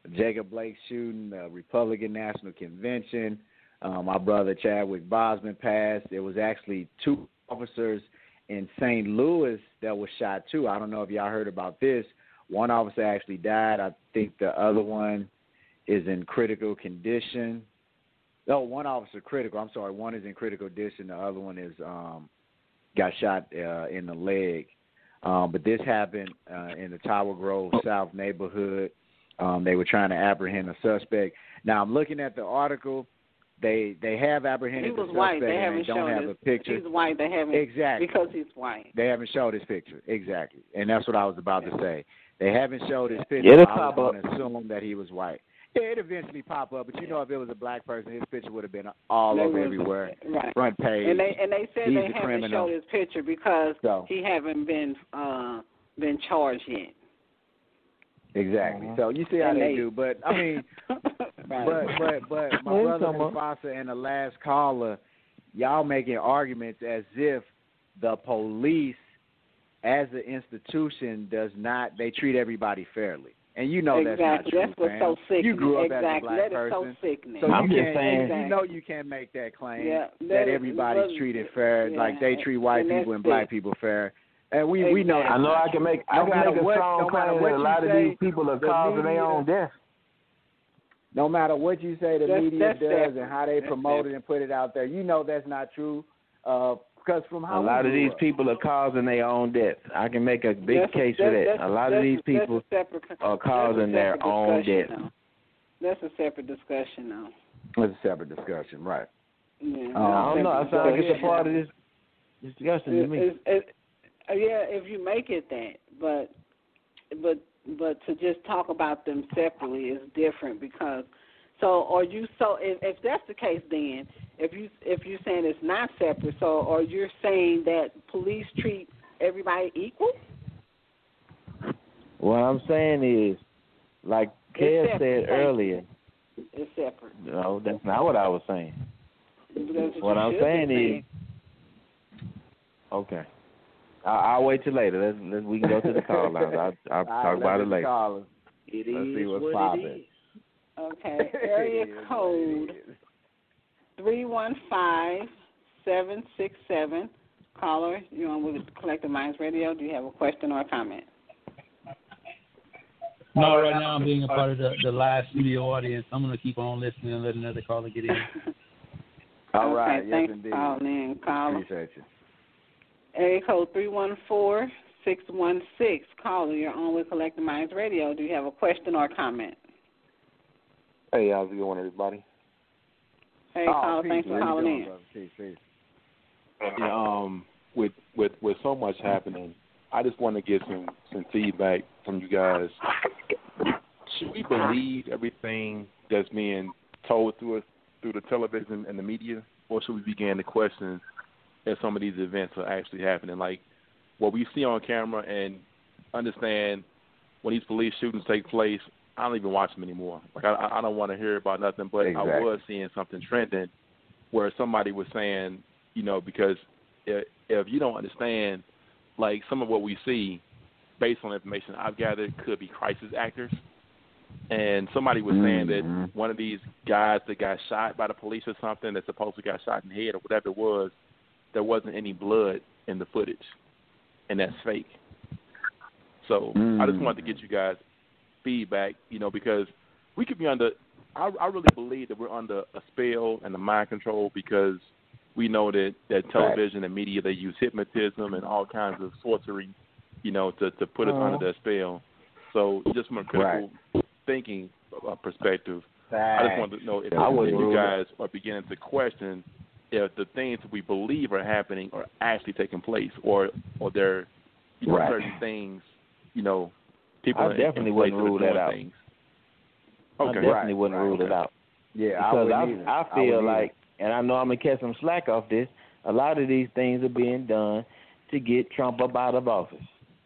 Jacob Blake shooting, the Republican National Convention. My brother Chadwick Boseman passed. There was actually 2 officers in St. Louis that was shot too. I don't know if y'all heard about this. One officer actually died. I think the other one is in critical condition. No, one officer critical. I'm sorry. One is in critical condition. The other one is got shot in the leg. But this happened in the Tower Grove South neighborhood. They were trying to apprehend a suspect. Now I'm looking at the article. They have apprehended the suspect. White. They and they don't have a picture. He's white. They haven't exactly because he's white. They haven't showed his picture exactly, and that's what I was about to say. They haven't showed his picture. Yeah, I was going to assume that he was white. Yeah, it eventually pop up, but you know, if it was a black person, his picture would have been all over everywhere, right. Front page. And they said He's they haven't criminal. showed his picture because he haven't been charged yet. Exactly. So you see how they do, but I mean, right. but my brother Mufasa and the last caller, y'all making arguments as if the police, as an institution, does not. They treat everybody fairly. And you know that's not true, That's what's so sickening. You grew up exactly. as a black that person. Is so sickening. So I'm just saying. You know you can't make that claim that everybody's treated fair, like they treat white people and black people fair. And we know that. I know I can make a strong claim that a lot of these people are causing their own death. No matter what you say the media does and how they that's promote it and put it out there, you know that's not true. Because from how a lot of these people are causing their own death. I can make a big case for that. A lot of these people are causing their own death. That's a separate discussion, though. That's a separate discussion, right? Yeah, I don't know. I feel like it's a part of this discussion to me. Yeah, if you make it that, but to just talk about them separately is different because. If that's the case, then if you're saying it's not separate, so are you saying that police treat everybody equal? What I'm saying is, like Kev said earlier, it's separate. No, that's not what I was saying. What I'm saying is, okay. I'll wait till later. We can go to the call line. I'll talk about it later. Let's see what's popping. Okay, area code 315-767. Caller, you're on with Collective Minds Radio. Do you have a question or a comment? No, right now I'm being a part of the live studio audience. I'm going to keep on listening and let another caller get in. All right, okay, yes thanks indeed. For calling in, caller. Appreciate you. Area code 314-616. Caller, you're on with Collective Minds Radio. Do you have a question or a comment? Hey, how's it going, everybody? Hey, caller, thanks for calling in. Peace. Yeah, with so much happening, I just want to get some feedback from you guys. Should we believe everything that's being told to us through the television and the media, or should we begin to question if some of these events are actually happening? Like what we see on camera and understand when these police shootings take place, I don't even watch them anymore. Like I don't want to hear about nothing, but exactly. I was seeing something trending where somebody was saying, because if you don't understand, like some of what we see, based on information I've gathered, could be crisis actors. And somebody was saying that one of these guys that got shot by the police or something, that supposedly got shot in the head or whatever it was, there wasn't any blood in the footage, and that's fake. So I just wanted to get you guys feedback, because we could be under I really believe that we're under a spell and a mind control because we know that television and media, they use hypnotism and all kinds of sorcery, to put us under that spell. So just from a critical thinking perspective, I just wanted to know if you guys are beginning to question if the things that we believe are happening are actually taking place, or they're certain things, people I definitely wouldn't rule that out. Things. Okay. I definitely wouldn't rule it out. Yeah, because I feel like, and I know I'm going to catch some slack off this, a lot of these things are being done to get Trump up out of office.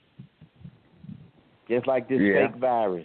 Just like this fake virus.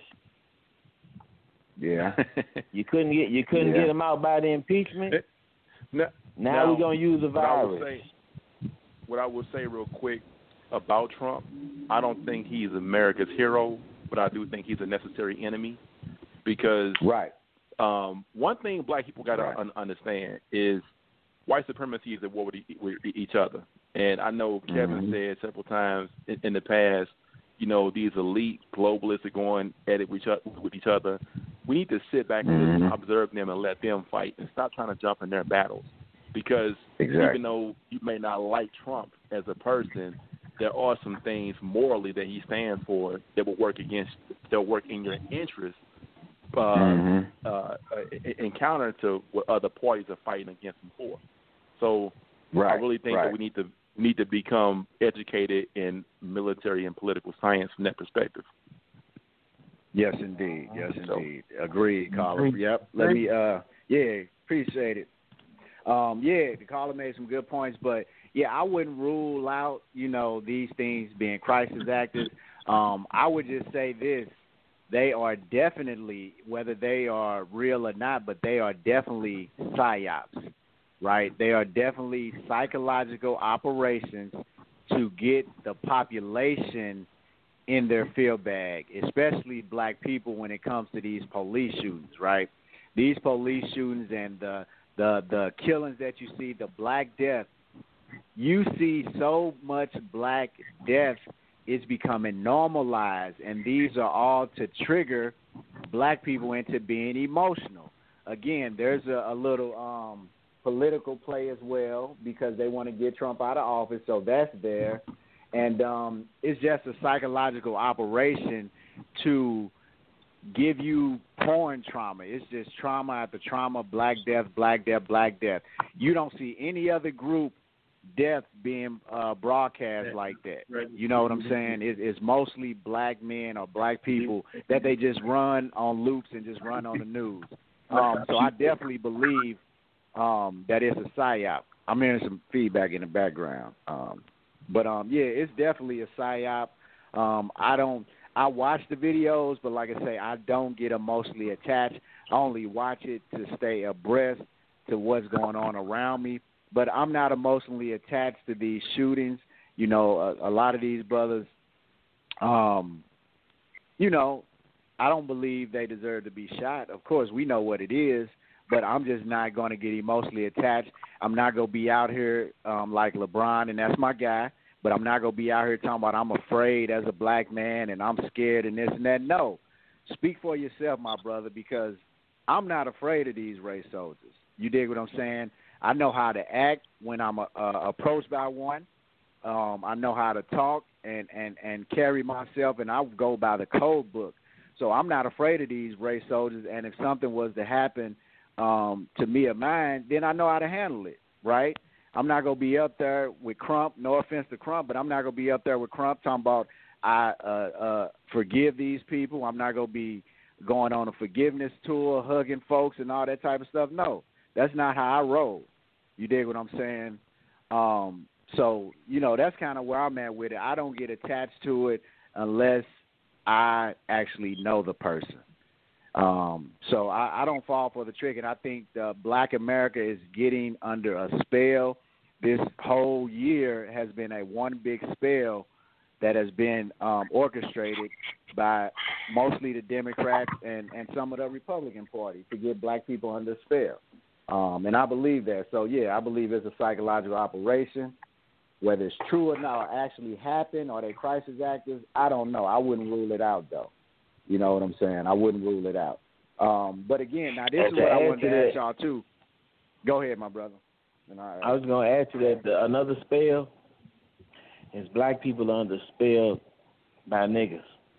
Yeah. You couldn't get him out by the impeachment. Now we're going to use a virus. What I will say real quick about Trump, I don't think he's America's hero, but I do think he's a necessary enemy. because right. One thing black people got to understand is white supremacy is at war with each other. And I know Kevin said several times in the past, you know, these elite globalists are going at it with each other. We need to sit back and just observe them and let them fight and stop trying to jump in their battles. Because even though you may not like Trump as a person, there are some things morally that he stands for that will work in your interest, in counter to what other parties are fighting against him for. So I really think that we need to become educated in military and political science from that perspective. Yes, indeed. Yes, indeed. Agreed, Colin. Yep. Let me. Appreciate it. The caller made some good points, but I wouldn't rule out, you know, these things being crisis actors. I would just say this: they are definitely, whether they are real or not, but they are definitely psyops, right? They are definitely psychological operations to get the population in their field bag, especially black people when it comes to these police shootings, right? These police shootings and the killings that you see, the black death, you see so much black death is becoming normalized, and these are all to trigger black people into being emotional. Again, there's a little political play as well because they want to get Trump out of office, so that's there. And it's just a psychological operation to give you porn trauma. It's just trauma after trauma, black death, black death, black death. You don't see any other group death being broadcast like that. You know what I'm saying? It's mostly black men or black people that they just run on loops and just run on the news. So I definitely believe that it's a psyop. I'm hearing some feedback in the background. But it's definitely a psyop. I watch the videos, but like I say, I don't get emotionally attached. I only watch it to stay abreast to what's going on around me. But I'm not emotionally attached to these shootings. You know, a lot of these brothers, you know, I don't believe they deserve to be shot. Of course, we know what it is, but I'm just not going to get emotionally attached. I'm not going to be out here like LeBron, and that's my guy. But I'm not going to be out here talking about I'm afraid as a black man and I'm scared and this and that. No. Speak for yourself, my brother, because I'm not afraid of these race soldiers. You dig what I'm saying? I know how to act when I'm approached by one. I know how to talk and carry myself, and I go by the code book. So I'm not afraid of these race soldiers, and if something was to happen to me or mine, then I know how to handle it, right? I'm not going to be up there with Crump, no offense to Crump, but I'm not going to be up there with Crump talking about I forgive these people. I'm not going to be going on a forgiveness tour, hugging folks and all that type of stuff. No, that's not how I roll. You dig what I'm saying? So, you know, that's kind of where I'm at with it. I don't get attached to it unless I actually know the person. So I don't fall for the trick, and I think Black America is getting under a spell. This whole year has been a one big spell that has been orchestrated by mostly the Democrats and some of the Republican Party to get black people under spell. And I believe that. So, I believe it's a psychological operation. Whether it's true or not, or actually happened, or they crisis actors, I don't know. I wouldn't rule it out, though. You know what I'm saying? I wouldn't rule it out. But again, now this is what I wanted to ask y'all too. Go ahead, my brother. I was going to add to that another spell is black people under spell by niggas.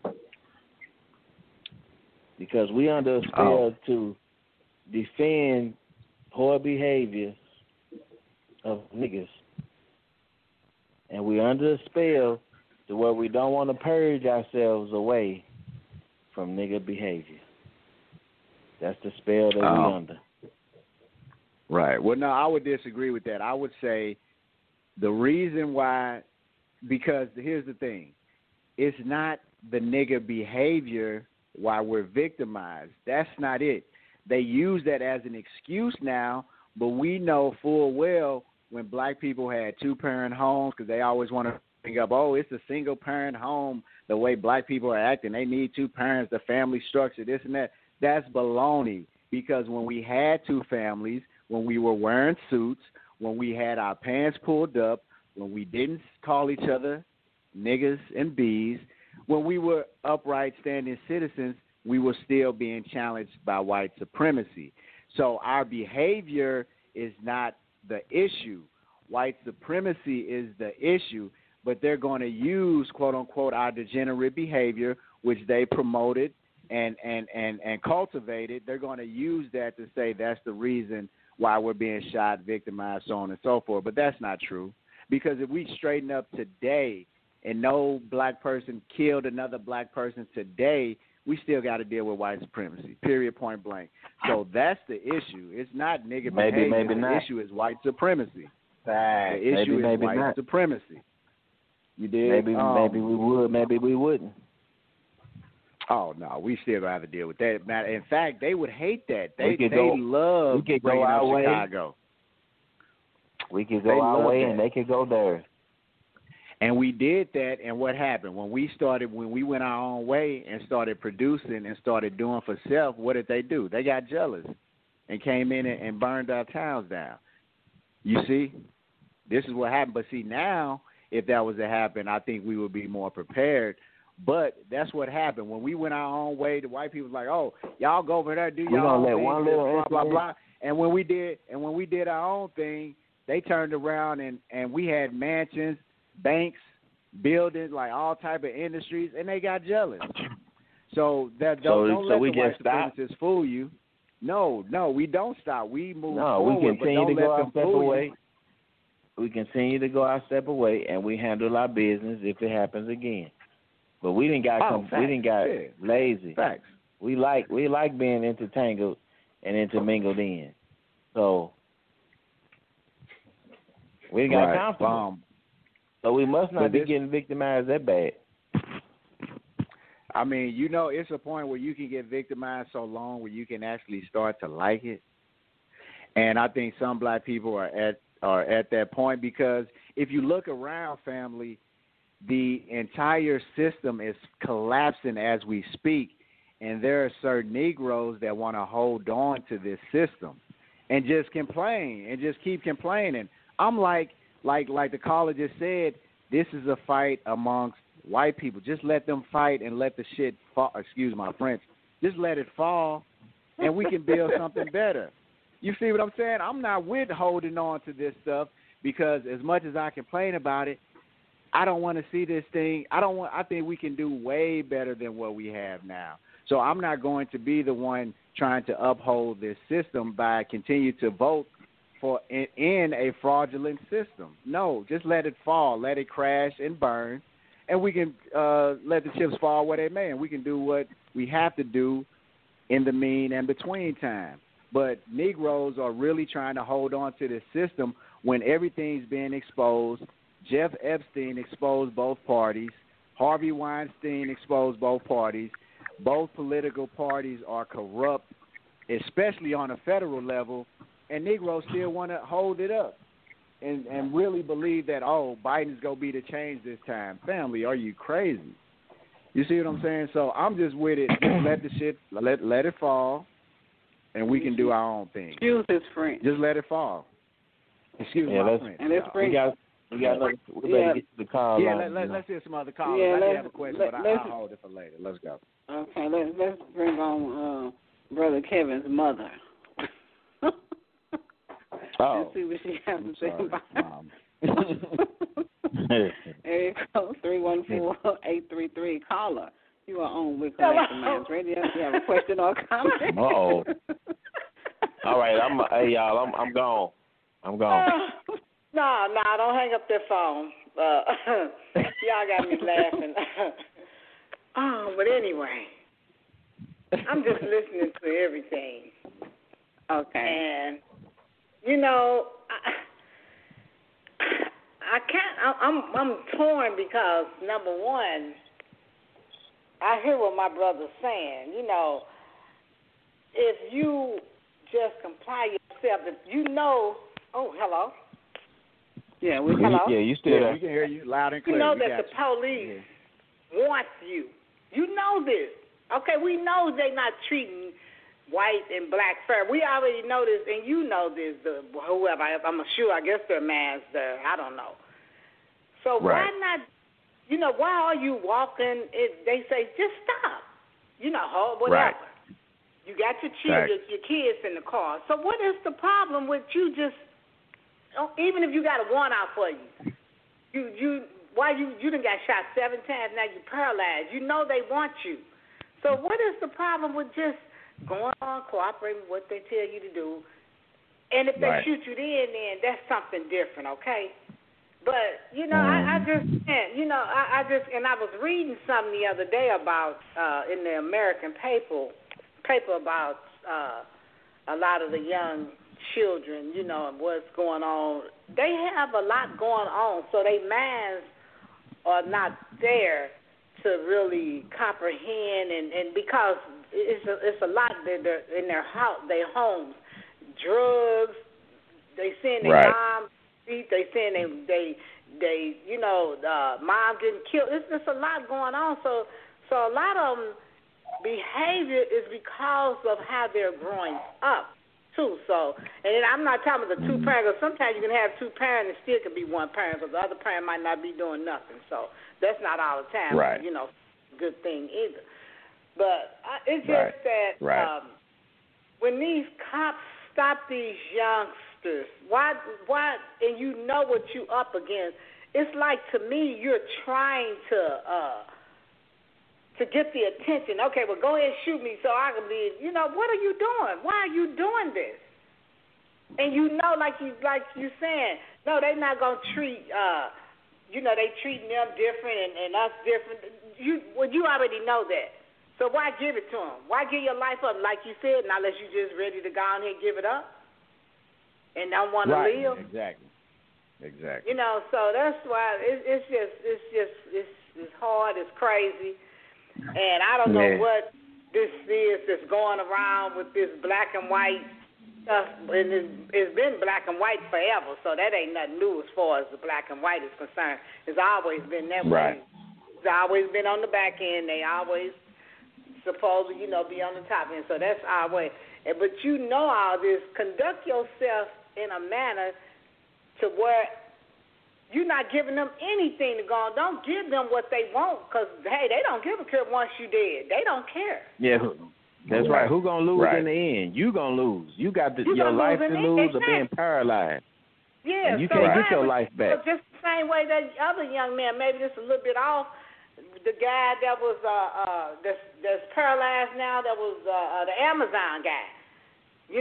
Because we under a spell to defend poor behavior of niggas. And we under a spell to where we don't want to purge ourselves away from nigga behavior. That's the spell that we under. Right. Well, no, I would disagree with that. I would say the reason why, because here's the thing. It's not the nigga behavior why we're victimized. That's not it. They use that as an excuse now, but we know full well when black people had two-parent homes, because they always want to bring up, it's a single-parent home, the way black people are acting. They need two parents, the family structure, this and that. That's baloney, because when we had two families, when we were wearing suits, when we had our pants pulled up, when we didn't call each other niggas and bees, when we were upright standing citizens, we were still being challenged by white supremacy. So our behavior is not the issue. White supremacy is the issue, but they're going to use, quote unquote, our degenerate behavior, which they promoted and cultivated. They're going to use that to say that's the reason why we're being shot, victimized, so on and so forth. But that's not true, because if we straighten up today and no black person killed another black person today, we still got to deal with white supremacy, period, point blank. So that's the issue. It's not nigga behavior. Maybe the not. issue is white supremacy. Right. The issue is white not. supremacy. You did? Maybe we would, maybe we wouldn't. Oh, no, we still going to have to deal with that. In fact, they would hate that. They love bringing up our way. Chicago. We could go our way, and they could go theirs. And we did that, and what happened? When we went our own way and started producing and started doing for self, what did they do? They got jealous and came in and burned our towns down. You see? This is what happened. But see, now, if that was to happen, I think we would be more prepared. But that's what happened. When we went our own way, the white people was like, oh, y'all go over there, do your own thing, one little blah, blah, blah. And when we did our own thing, they turned around and we had mansions, banks, buildings, like all type of industries, and they got jealous. So don't let the white supremacists fool you. No, we don't stop. We move forward. We continue to go our step away. You. We continue to go our step away, and we handle our business if it happens again. But we didn't got lazy. Facts. We like being intertangled and intermingled in. So we got comfortable. So we must not be getting victimized that bad. I mean, it's a point where you can get victimized so long where you can actually start to like it. And I think some black people are at that point, because if you look around, family, the entire system is collapsing as we speak, and there are certain Negroes that want to hold on to this system and just complain and just keep complaining. I'm like the caller just said, this is a fight amongst white people. Just let them fight and let the shit fall. Excuse my French. Just let it fall, and we can build something better. You see what I'm saying? I'm not with holding on to this stuff, because as much as I complain about it, I don't want to see this thing. I think we can do way better than what we have now. So I'm not going to be the one trying to uphold this system by continue to vote for in a fraudulent system. No, just let it fall, let it crash and burn, and we can let the chips fall where they may, and we can do what we have to do in the mean and between time. But Negroes are really trying to hold on to this system when everything's being exposed. Jeff Epstein exposed both parties. Harvey Weinstein exposed both parties. Both political parties are corrupt, especially on a federal level, and Negroes still want to hold it up and really believe that, Biden's going to be the change this time. Family, are you crazy? You see what I'm saying? So I'm just with it. Just let the shit, let it fall, and we can do our own thing. Excuse his friend. Just let it fall. Excuse my friend. And it's we got another. We better get to the call. Let's hear some other callers. I have a question, but I'll hold it for later. Let's go. Okay, let's bring on Brother Kevin's mother. Let's see what she has to say about it. Area code 314-833. Caller, you are on with Collective Minds Radio. If you have a question or comment. Uh-oh. All right, hey, y'all, I'm gone. I'm gone. No, don't hang up that phone. Y'all got me laughing. But anyway, I'm just listening to everything. Okay. And, I can't, I'm torn because, number one, I hear what my brother's saying. If you just comply yourself, if hello? Yeah, hello? Yeah, you still there. We can hear you loud and clear. You know that the police wants you. You know this. Okay, we know they're not treating white and black fair. We already know this, and you know this. Whoever, I'm sure. I guess their man's there. I don't know. So why not? Why are you walking? They say just stop. Whatever. Right. You got your children, your kids in the car. So what is the problem with you just? Even if you got a warrant out for you, you done got shot 7 times. Now you're paralyzed. You know they want you. So what is the problem with just going on, cooperating with what they tell you to do? And if they shoot you then that's something different, okay? But, I was reading something the other day about, in the American paper about a lot of the young children, and what's going on. They have a lot going on, so their minds are not there to really comprehend, and because it's a lot in their homes, drugs. They saying their mom beat. They saying they mom getting killed. It's just a lot going on. So a lot of them behavior is because of how they're growing up too. So, and I'm not talking about the two parents. Sometimes you can have two parents and still can be one parent, because the other parent might not be doing nothing. So that's not all the time, good thing either. But it's just that when these cops stop these youngsters, why, and you know what you up against, it's like, to me, you're trying to get the attention. Okay, well, go ahead and shoot me so I can be, what are you doing? Why are you doing this? And like you saying, no, they're not going to treat, they treating them different and us different. You already know that. So why give it to them? Why give your life up, like you said, unless you just ready to go on here and give it up and don't want to live? Exactly. So that's why it's hard, it's crazy. And I don't know what this is that's going around with this black and white stuff. And it's been black and white forever, so that ain't nothing new as far as the black and white is concerned. It's always been that way. It's always been on the back end. They always supposed to, be on the top end. So that's our way. But all this. Conduct yourself in a manner to where you're not giving them anything to go on. Don't give them what they want, because, hey, they don't give a care once you dead. They don't care. Yeah, that's right. Who going to lose in the end? You going to lose. You got your life to lose or being paralyzed. Yeah, and you can't get your life back. Just the same way that other young man, maybe just a little bit off, the guy that was that's paralyzed now, that was the Amazon guy. He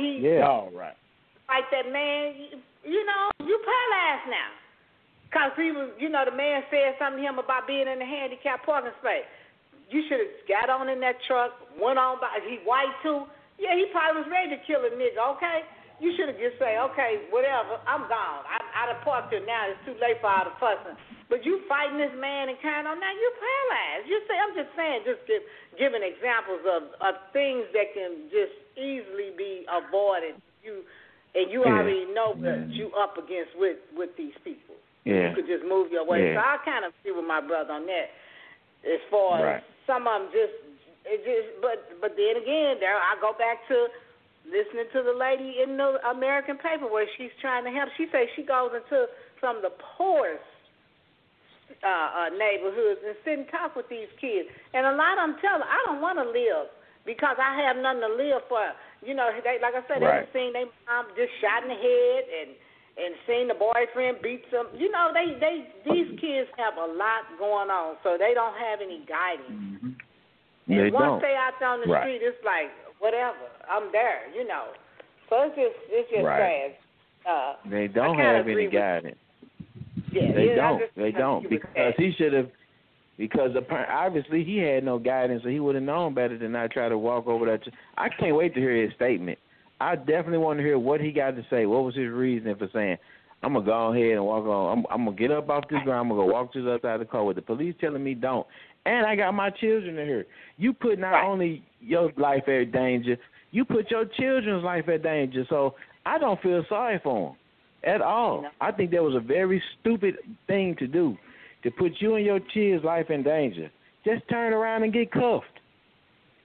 like that man. You paralyzed now. Because he was, the man said something to him about being in the handicapped parking space. You should have got on in that truck, went on by. He white too. Yeah, he probably was ready to kill a nigga, okay? You should have just said, okay, whatever, I'm gone. I done parked here now. It's too late for all the fussing. But you fighting this man and kind of, now you're paralyzed. I'm just saying, just giving examples of things that can just easily be avoided. You already know what you up against with these people. Yeah. You could just move your way. So I kind of agree with my brother on that. As far as some of them but then again, there I go back to listening to the lady in the American paper where she's trying to help. She says she goes into some of the poorest neighborhoods and sit and talk with these kids. And a lot of them tell her, I don't want to live because I have nothing to live for. They, like I said, they seen their mom just shot in the head and seen the boyfriend beat some. These kids have a lot going on, so they don't have any guidance. Mm-hmm. And once they out there on the street, it's like, whatever, I'm there, So it's just sad. They don't have any guidance. Yeah, They don't. Because he should have. Because obviously he had no guidance, so he would have known better than not try to walk over that. I can't wait to hear his statement. I definitely want to hear what he got to say. What was his reason for saying, I'm going to go ahead and walk on. I'm going to get up off this ground. I'm going to go walk to the other side of the car with the police telling me don't. And I got my children in here. You put not only your life at danger, you put your children's life at danger. So I don't feel sorry for him at all. No. I think that was a very stupid thing to do, to put you and your kids' life in danger. Just turn around and get cuffed.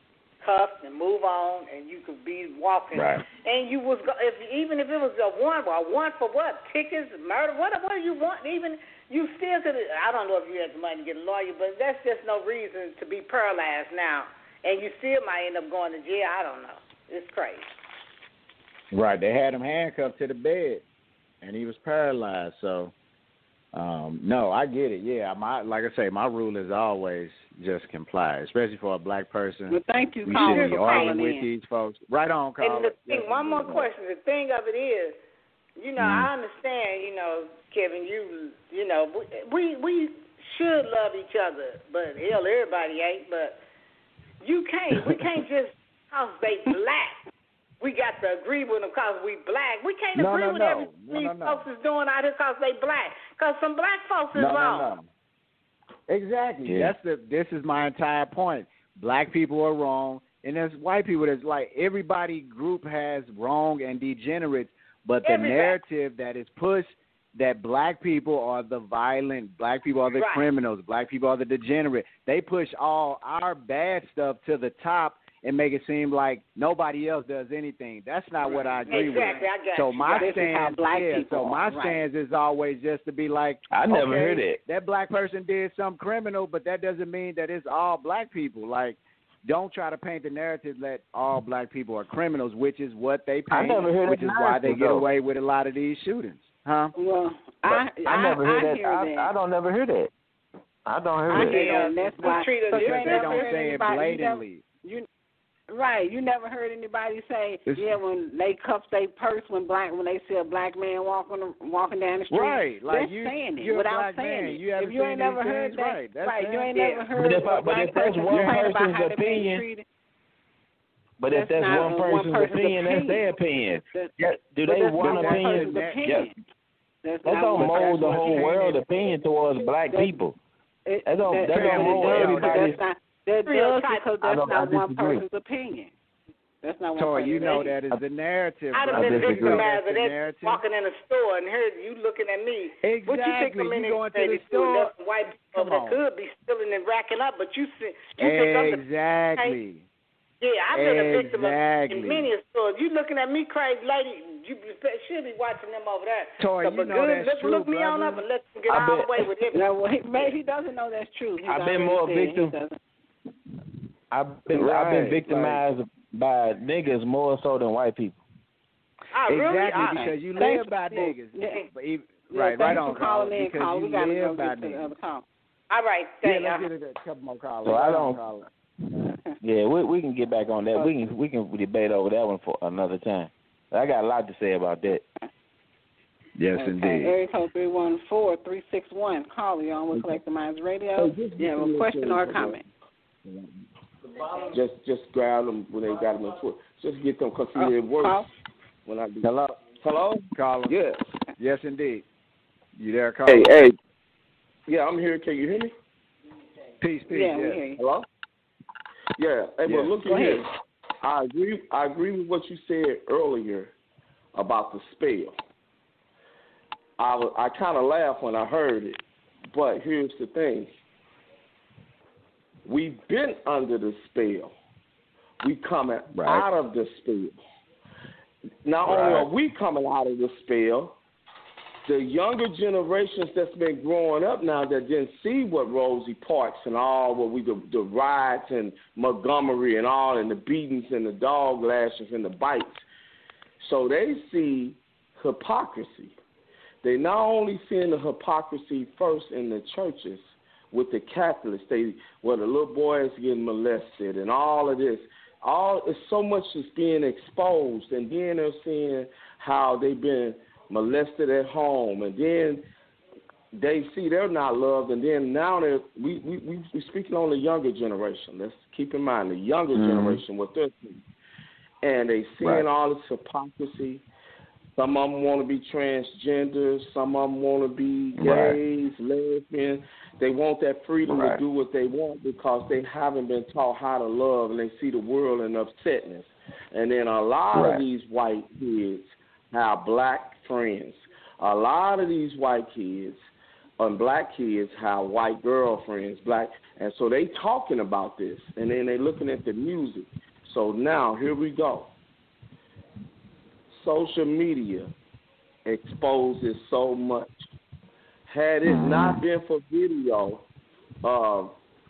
cuffed and move on, and you could be walking. Right. And you was even if it was a one for what? Tickets, murder, whatever you want. Even you still could. I don't know if you had the money to get a lawyer, but that's just no reason to be paralyzed now. And you still might end up going to jail. I don't know. It's crazy. Right. They had him handcuffed to the bed, and he was paralyzed. So, no, I get it. Yeah, like I say, my rule is always just comply, especially for a black person. Well, thank you, we Colin, shouldn't be for arguing calling with these folks. Right on, Colin. And the thing, one more question. The thing of it is, I understand, Kevin, you know, we should love each other, but hell, everybody ain't. But we can't just because they black. We got to agree with them because we black. We can't agree with everything folks is doing out here because they black. Because some black folks is wrong. Exactly. Yeah. This is my entire point. Black people are wrong, and there's white people that's like everybody group has wrong and degenerates, but the narrative that is pushed that black people are the violent, black people are the criminals, black people are the degenerate. They push all our bad stuff to the top and make it seem like nobody else does anything. That's not what I agree with. I got so you. my Stance, stance is always just to be like, I never heard it. That black person did something criminal, but that doesn't mean that it's all black people. Like, don't try to paint the narrative that all black people are criminals, which is what they paint, which is why they get away with a lot of these shootings. Huh? Well, I never hear that. I don't never hear that. I don't hear that. That's why they don't say it blatantly. Right, you never heard anybody say, when they cuff their purse when they see a black man walking down the street. Right, like they're saying it you're without a black saying man. it. You if you ain't never heard that, you ain't never heard. But if that's one person's opinion, but if that's one person's opinion, that's their opinion. Do they want opinion? That don't mold the whole world opinion towards black people. That don't mold everybody's. That does because that's not one person's opinion. That's not one person's you know that is the narrative. I'd have been victimized of that walking in a store and heard you looking at me. Exactly. What you think I'm in going to the store? White people that could be stealing and racking up, but you think exactly. Yeah, I've been a victim of in many stores. You looking at me, crazy lady? You should be watching them over there. Toy, so, you know that's true, look me brother. on up and let them get all the way with it. No, he doesn't know that's true. I've been more victim. I've been victimized by niggas more so than white people. Exactly, because you live by niggas. Right on, calling in, because call. you We gotta live go by get to the other call. All right, thank you. Let's get a couple more callers. So I don't. Yeah, we can get back on that. We can debate over that one for another time. I got a lot to say about that. Yes, indeed. Area code 314-361. Call you on with Collective Minds Radio. You have a question or a comment? Just grab them when they got them in foot. Just get them because it works. When I do. Hello? Call them. Yes. Yes, indeed. You there, Carl? Hey. Yeah, I'm here. Can you hear me? Peace. Yeah, we hear you. Hello? Yeah. Hey, but look at here. I agree with what you said earlier about the spell. I kind of laughed when I heard it, but here's the thing. We've been under the spell. We coming out of the spell. Not only are we coming out of the spell, the younger generations that's been growing up now that didn't see what Rosie Parks and all, the riots and Montgomery and all, and the beatings and the dog lashes and the bites. So they see hypocrisy. They not only seeing the hypocrisy first in the churches with the Catholics, where the little boys getting molested and all of this. It's so much is being exposed, and then they're seeing how they've been molested at home, and then they see they're not loved, and then now we speaking on the younger generation. Let's keep in mind the younger generation, what they're seeing. And they seeing all this hypocrisy. Some of them want to be transgenders. Some of them want to be gays, lesbians. They want that freedom to do what they want because they haven't been taught how to love, and they see the world in upsetness. And then a lot of these white kids have black friends. A lot of these white kids and black kids have white girlfriends, and so they talking about this, and then they looking at the music. So now, here we go. Social media exposes so much. Had it not been for video of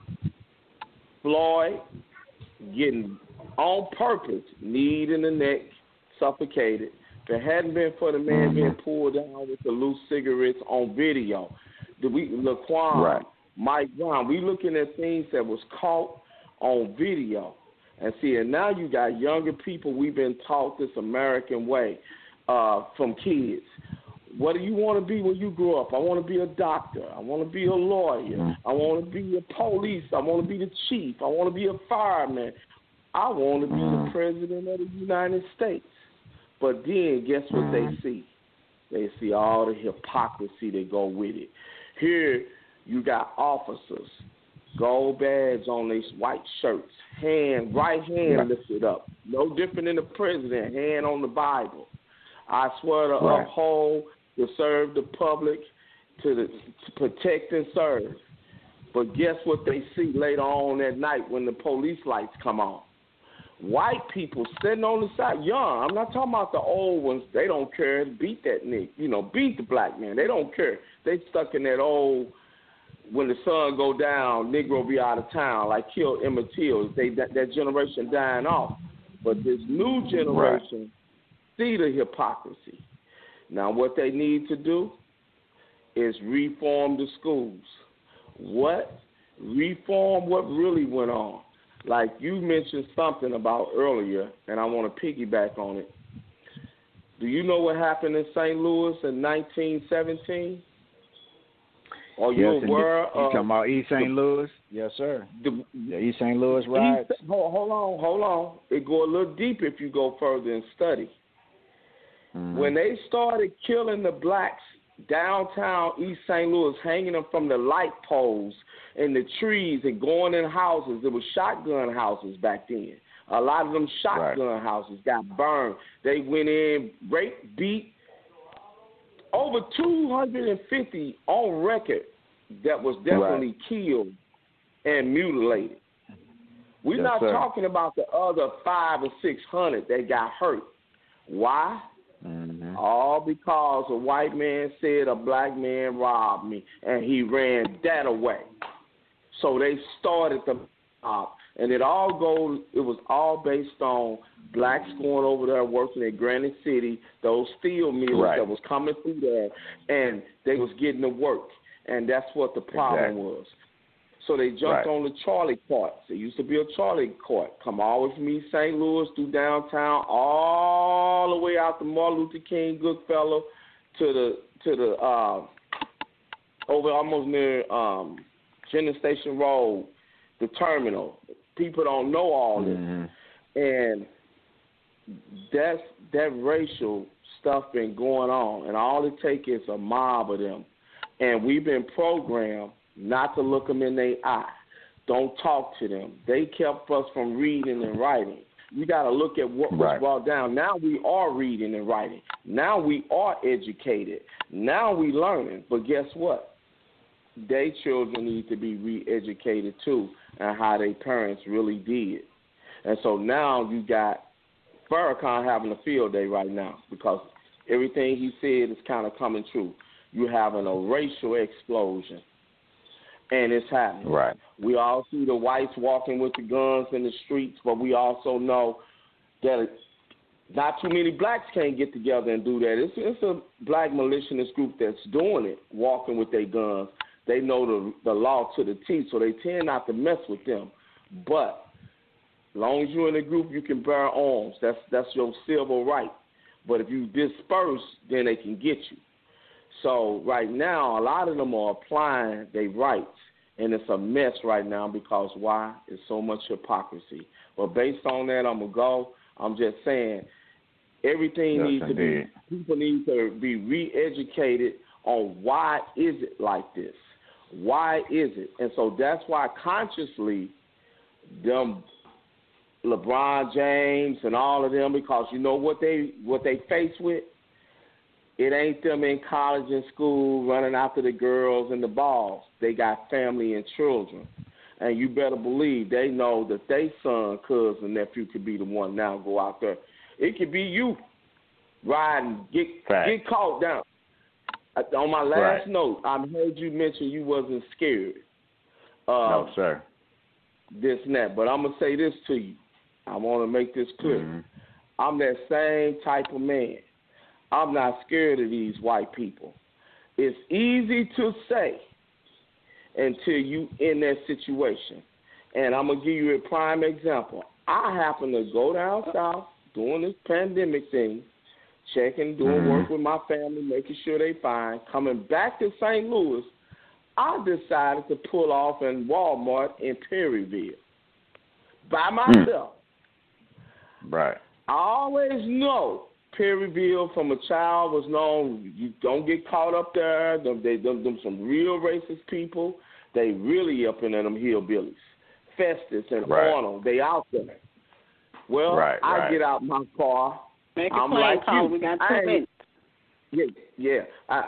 Floyd getting on purpose, knee in the neck, suffocated, if it hadn't been for the man being pulled down with the loose cigarettes on video, Laquan, right. Mike Brown, we looking at things that was caught on video. And see, and now you got younger people, we've been taught this American way from kids. What do you want to be when you grow up? I want to be a doctor. I want to be a lawyer. I want to be a police. I want to be the chief. I want to be a fireman. I want to be the president of the United States. But then guess what they see? They see all the hypocrisy that go with it. Here you got officers, gold badge on these white shirts, right hand lifted up. No different than the president, hand on the Bible. I swear to uphold, to serve the public, to protect and serve. But guess what they see later on that night when the police lights come on? White people sitting on the side, young. I'm not talking about the old ones. They don't care. Beat that nigga. Beat the black man. They don't care. They stuck in that old, when the sun go down, Negro be out of town, like kill Emmett Till. That generation dying off. But this new generation see the hypocrisy. Now what they need to do is reform the schools. What? Reform what really went on. Like you mentioned something about earlier, and I want to piggyback on it. Do you know what happened in St. Louis in 1917? Are you aware of? You talking about East St. Louis? Yes, sir. The East St. Louis riots. Hold on. It go a little deeper if you go further and study. When they started killing the blacks downtown East St. Louis, hanging them from the light poles and the trees and going in houses, there was shotgun houses back then. A lot of them shotgun houses got burned. They went in, raped, beat. Over 250 on record that was definitely killed and mutilated. We're not talking about the other 500 or 600 that got hurt. Why? All because a white man said a black man robbed me, and he ran that away. So they started the mob, and it was all based on blacks going over there working at Granite City, those steel mills that was coming through there, and they was getting to work, and that's what the problem was. So they jumped on the Charlie carts. There used to be a Charlie cart. Come all the way from East St. Louis through downtown, all the way out to Martin Luther King, Goodfellow, to the over almost near Jenner Station Road, the terminal. People don't know all this, and that racial stuff been going on, and all it takes is a mob of them, and we've been programmed not to look them in their eye. Don't talk to them. They kept us from reading and writing. You got to look at what was brought down. Now we are reading and writing. Now we are educated. Now we learning. But guess what? Their children need to be re-educated too, and how their parents really did. And so now you got Farrakhan having a field day right now because everything he said is kind of coming true. You're having a racial explosion. And it's happening. We all see the whites walking with the guns in the streets, but we also know that not too many blacks can't get together and do that. It's a black militia group that's doing it, walking with their guns. They know the law to the T, so they tend not to mess with them. But as long as you're in a group, you can bear arms. That's your civil right. But if you disperse, then they can get you. So right now, a lot of them are applying their rights, and it's a mess right now because why? It's so much hypocrisy. But based on that, I'm going to go. I'm just saying everything needs to be, people need to be re-educated on why is it like this? Why is it? And so that's why consciously them LeBron James and all of them, because you know what they face with? It ain't them in college and school running after the girls and the balls. They got family and children. And you better believe they know that their son, cousin, nephew could be the one now go out there. It could be you riding, get caught down. On my last note, I heard you mention you wasn't scared. No, sir. This and that. But I'm going to say this to you. I want to make this clear. Mm-hmm. I'm that same type of man. I'm not scared of these white people. It's easy to say until you in that situation. And I'm going to give you a prime example. I happen to go down south doing this pandemic thing, checking, doing work with my family, making sure they fine. Coming back to St. Louis, I decided to pull off in Walmart in Perryville by myself. Right. I always know Perryville from a child was known, you don't get caught up there. Them some real racist people. They really up in them hillbillies. Festus and Arnold, they out there. Well, I get out my car. Make I'm like call. We got 2 minutes. Yeah.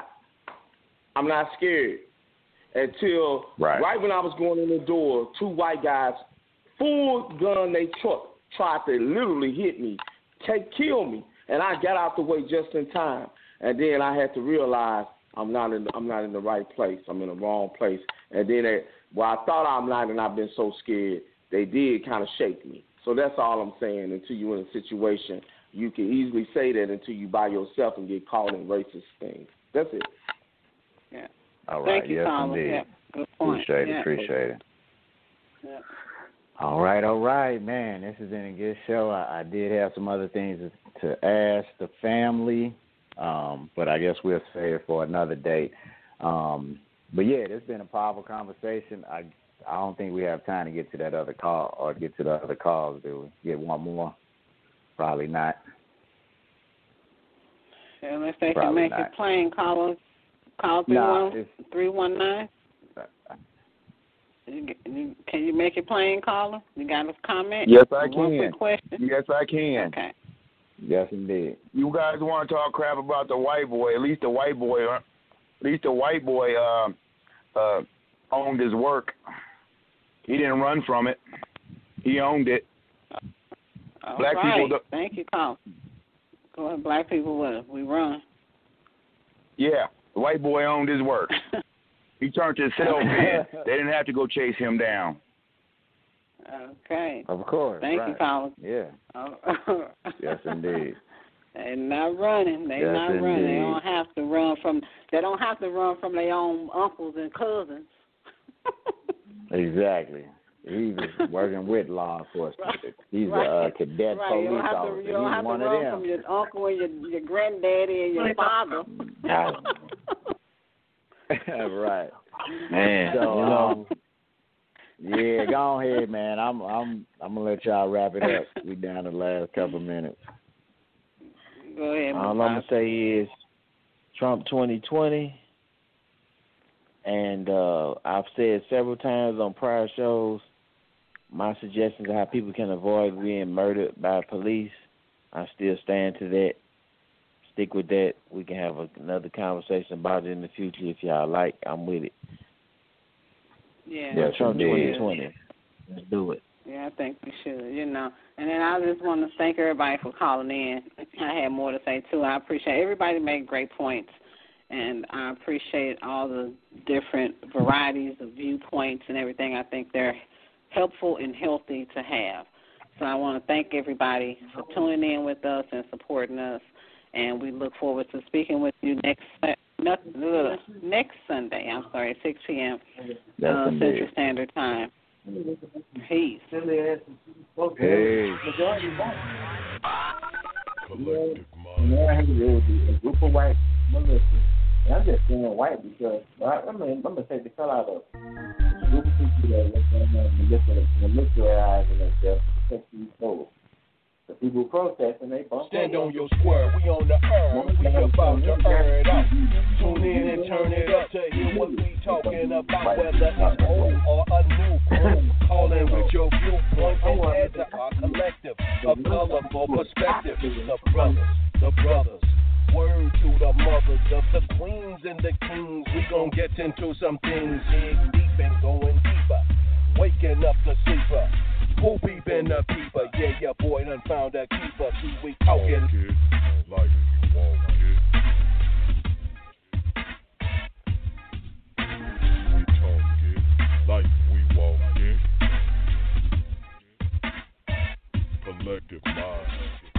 I'm not scared. Until right when I was going in the door, 2 white guys, full gun, they truck, tried to literally hit me, kill me. And I got out the way just in time. And then I had to realize I'm not in the right place. I'm in the wrong place. And then I thought I'm not, and I've been so scared, they did kind of shake me. So that's all I'm saying. Until you're in a situation, you can easily say that until you by yourself and get caught in racist things. That's it. Yeah. All right. Thank you, yes, Colin. indeed. Yeah. Good point. Appreciate it. Yeah. All right, man. This has been a good show. I did have some other things to ask the family, but I guess we'll save it for another date. But yeah, it's been a powerful conversation. I don't think we have time to get to that other call or get to the other calls. Do we get one more? Probably not. Unless they can make it plain, call 319. Can you make it plain, caller? You got a comment? Yes, I can. One quick question? Yes, I can. Okay. Yes, indeed. You guys want to talk crap about the white boy? At least the white boy owned his work. He didn't run from it. He owned it. Black people. Thank you, Colin. Go ahead, black people. We run. Yeah, the white boy owned his work. He turned himself in. They didn't have to go chase him down. Okay. Of course. Thank you, Colin. Yeah. Yes, indeed. They're not running. They're not running. They don't have to run from. They don't have to run from their own uncles and cousins. Exactly. He was working with law enforcement. He's a cadet police officer. You don't have to run from your uncle and your granddaddy and your father. Right. Man. So yeah, go ahead, man. I'm gonna let y'all wrap it up. We down to the last couple of minutes. Go ahead. All I'm gonna say is Trump 2020, and I've said several times on prior shows my suggestions of how people can avoid being murdered by police. I still stand to that. Stick with that. We can have another conversation about it in the future if y'all like. I'm with it. Yeah. Trump 2020. Let's do it. Yeah, I think we should, And then I just want to thank everybody for calling in. I had more to say, too. I appreciate everybody made great points, and I appreciate all the different varieties of viewpoints and everything. I think they're helpful and healthy to have. So I want to thank everybody for tuning in with us and supporting us, and we look forward to speaking with you next Sunday. 6 p.m. Central Standard Time. Peace. Hey. A group of white militias. And I'm just saying white because I'm gonna take the color out of a group of people that look at militarizing themselves to protect these souls. The people protesting, they stand on your square. We on the earth. We about to earn it out. Tune in and turn it up to hear what we talking about. Whether it's old or a new crew. Call in with your viewpoint and add to our collective. A colorful perspective. The brothers. Word to the mothers of the queens and the kings. We gon' get into some things. Dig deep and going deeper. Waking Who peepin' the peeper? Yeah, your boy done found a keeper. See, we talking like you walk it. We talk it like we walk it. Collective mind.